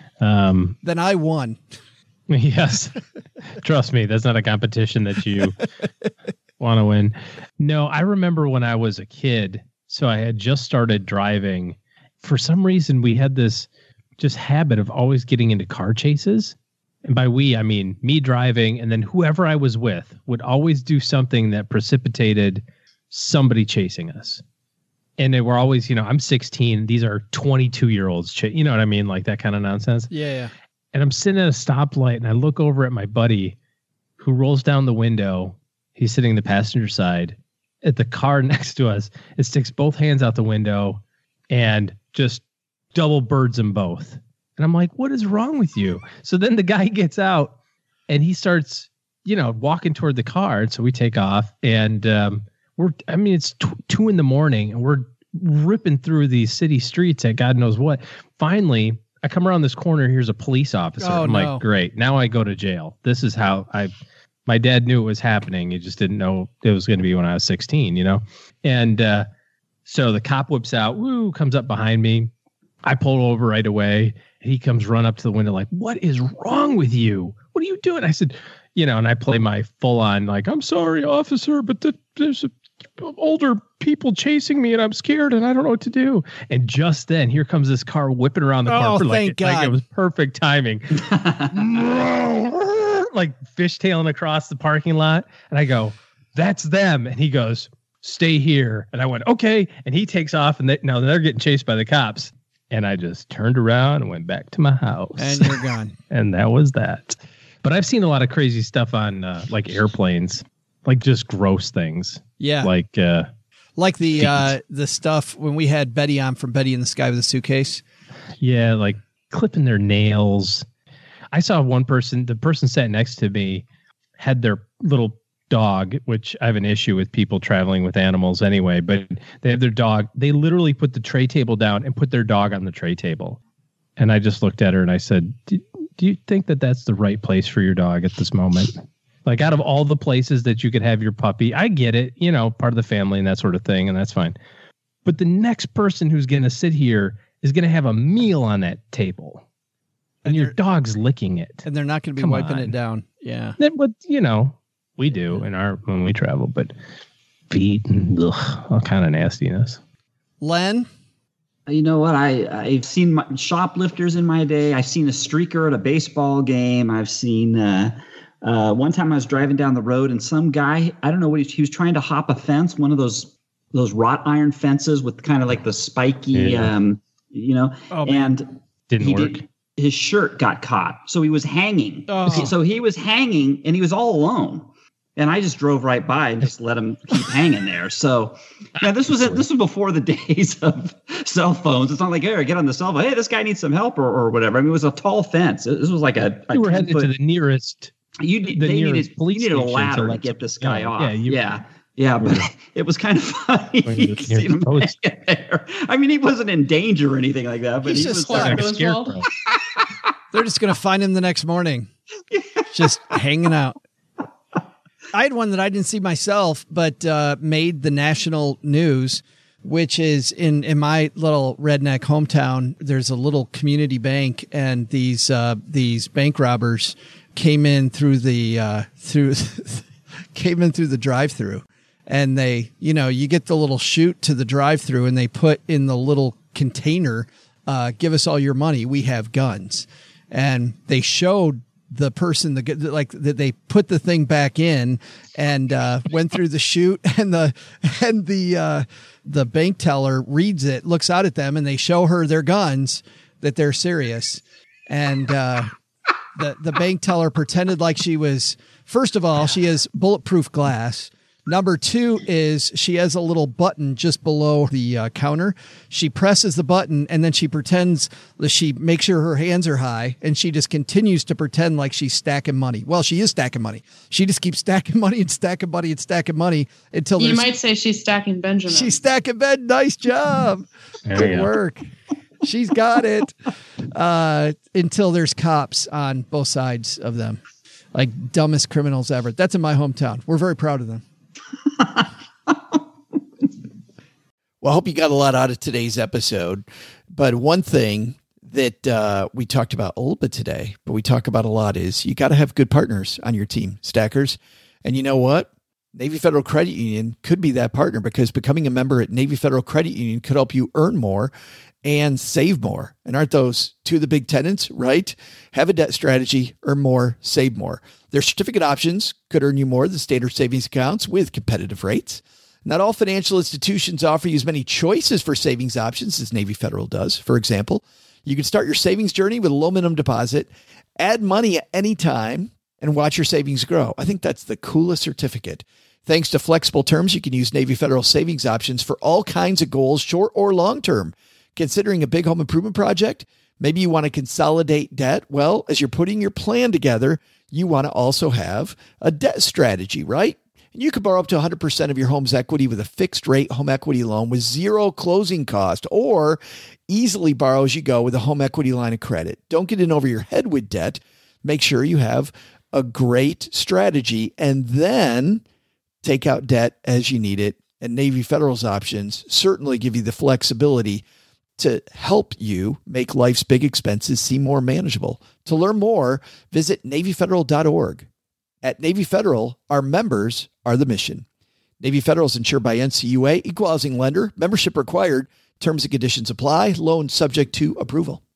um, Then I won. yes. Trust me, that's not a competition that you want to win. No, I remember when I was a kid, so I had just started driving, for some reason, we had this just habit of always getting into car chases. And by we, I mean me driving, and then whoever I was with would always do something that precipitated somebody chasing us. And they were always, you know, I'm sixteen. These are twenty-two year olds. Ch- you know what I mean? Like that kind of nonsense. Yeah, yeah. And I'm sitting at a stoplight and I look over at my buddy who rolls down the window. He's sitting in the passenger side at the car next to us. It sticks both hands out the window and just double birds them both. And I'm like, what is wrong with you? So then the guy gets out and he starts, you know, walking toward the car. And so we take off and, um, we're, I mean, it's t- two in the morning and we're ripping through these city streets at God knows what. Finally, I come around this corner. Here's a police officer. Oh, I'm no. like, great. Now I go to jail. This is how I, my dad knew it was happening. He just didn't know it was going to be when I was sixteen, you know? And, uh, so the cop whips out, woo, comes up behind me. I pull over right away. And he comes run up to the window like, what is wrong with you? What are you doing? I said, you know, and I play my full on like, I'm sorry, officer, but the, there's a, older people chasing me and I'm scared and I don't know what to do. And just then here comes this car whipping around the Oh, car. Like, thank God. Like it was perfect timing. Like fishtailing across the parking lot. And I go, that's them. And he goes, stay here. And I went, okay. And he takes off and they, now they're getting chased by the cops. And I just turned around and went back to my house. And you're gone. And that was that. But I've seen a lot of crazy stuff on uh, like airplanes, like just gross things. Yeah. Like, uh, like the, feet. uh, the stuff when we had Betty on from Betty in the Sky with a Suitcase. Yeah. Like clipping their nails. I saw one person, the person sat next to me had their little dog, which I have an issue with people traveling with animals anyway, but they have their dog. They literally put the tray table down and put their dog on the tray table. And I just looked at her and I said, do, do you think that that's the right place for your dog at this moment? Like out of all the places that you could have your puppy, I get it, you know, part of the family and that sort of thing. And that's fine. But the next person who's going to sit here is going to have a meal on that table and, and your dog's licking it. And they're not going to be Come wiping on. it down. Yeah. That, but you know, we do in our, when we travel, but feet and ugh, all kind of nastiness. Len? You know what? I, I've seen my, shoplifters in my day. I've seen a streaker at a baseball game. I've seen, uh, uh, one time I was driving down the road and some guy, I don't know what he, he was trying to hop a fence, one of those, those wrought iron fences with kind of like the spiky, Yeah. um, you know, Oh, man. and Didn't he work. did- his shirt got caught. So he was hanging. Oh. So he was hanging and he was all alone. And I just drove right by and just let him keep hanging there. So now this was this was before the days of cell phones. It's not like, hey, get on the cell phone. Hey, this guy needs some help or, or whatever. I mean, it was a tall fence. This was like a, a You were headed ten to foot, the nearest. you the they nearest needed, police you needed a station to ladder to let get you this guy go. off. Yeah, Yeah, you- yeah. Yeah, but it was kind of funny. Going to the You could see nearest him post. hanging there. I mean, he wasn't in danger or anything like that, but He's he just was like- Like a Oswald. scarecrow. They're just going to find him the next morning. Just hanging out. I had one that I didn't see myself, but uh, made the national news, which is in, in my little redneck hometown. There's a little community bank, and these uh, these bank robbers came in through the uh, through came in through the drive-through, and they, you know, you get the little chute to the drive-through, and they put in the little container, uh, "Give us all your money. We have guns," and they showed the person the like that they put the thing back in and uh went through the chute, and the and the uh the bank teller reads it, looks out at them, and they show her their guns, that they're serious. And uh the the bank teller pretended like she was, first of all, she has bulletproof glass. Number two is she has a little button just below the uh, counter. She presses the button, and then she pretends that she makes sure her hands are high, and she just continues to pretend like she's stacking money. Well, she is stacking money. She just keeps stacking money and stacking money and stacking money until You there's, might say she's stacking Benjamin. she's stacking bed. Nice job. There Good you go. work. She's got it. Uh, until there's cops on both sides of them. Like dumbest criminals ever. That's in my hometown. We're very proud of them. Well, I hope you got a lot out of today's episode. But one thing that uh, we talked about a little bit today, but we talk about a lot, is you got to have good partners on your team, stackers. And you know what? Navy Federal Credit Union could be that partner, because becoming a member at Navy Federal Credit Union could help you earn more and save more. And aren't those two of the big tenets, right? Have a debt strategy, earn more, save more. Their certificate options could earn you more than standard savings accounts with competitive rates. Not all financial institutions offer you as many choices for savings options as Navy Federal does. For example, you can start your savings journey with a low minimum deposit, add money at any time, and watch your savings grow. I think that's the coolest certificate. Thanks to flexible terms, you can use Navy Federal savings options for all kinds of goals, short or long term. Considering a big home improvement project, maybe you want to consolidate debt. Well, as you're putting your plan together, you want to also have a debt strategy, right? And you can borrow up to one hundred percent of your home's equity with a fixed rate home equity loan with zero closing cost, or easily borrow as you go with a home equity line of credit. Don't get in over your head with debt. Make sure you have a great strategy and then take out debt as you need it. And Navy Federal's options certainly give you the flexibility to help you make life's big expenses seem more manageable. To learn more, visit Navy Federal dot org. At Navy Federal, our members are the mission. Navy Federal is insured by N C U A, equal housing lender, membership required, terms and conditions apply, loan subject to approval.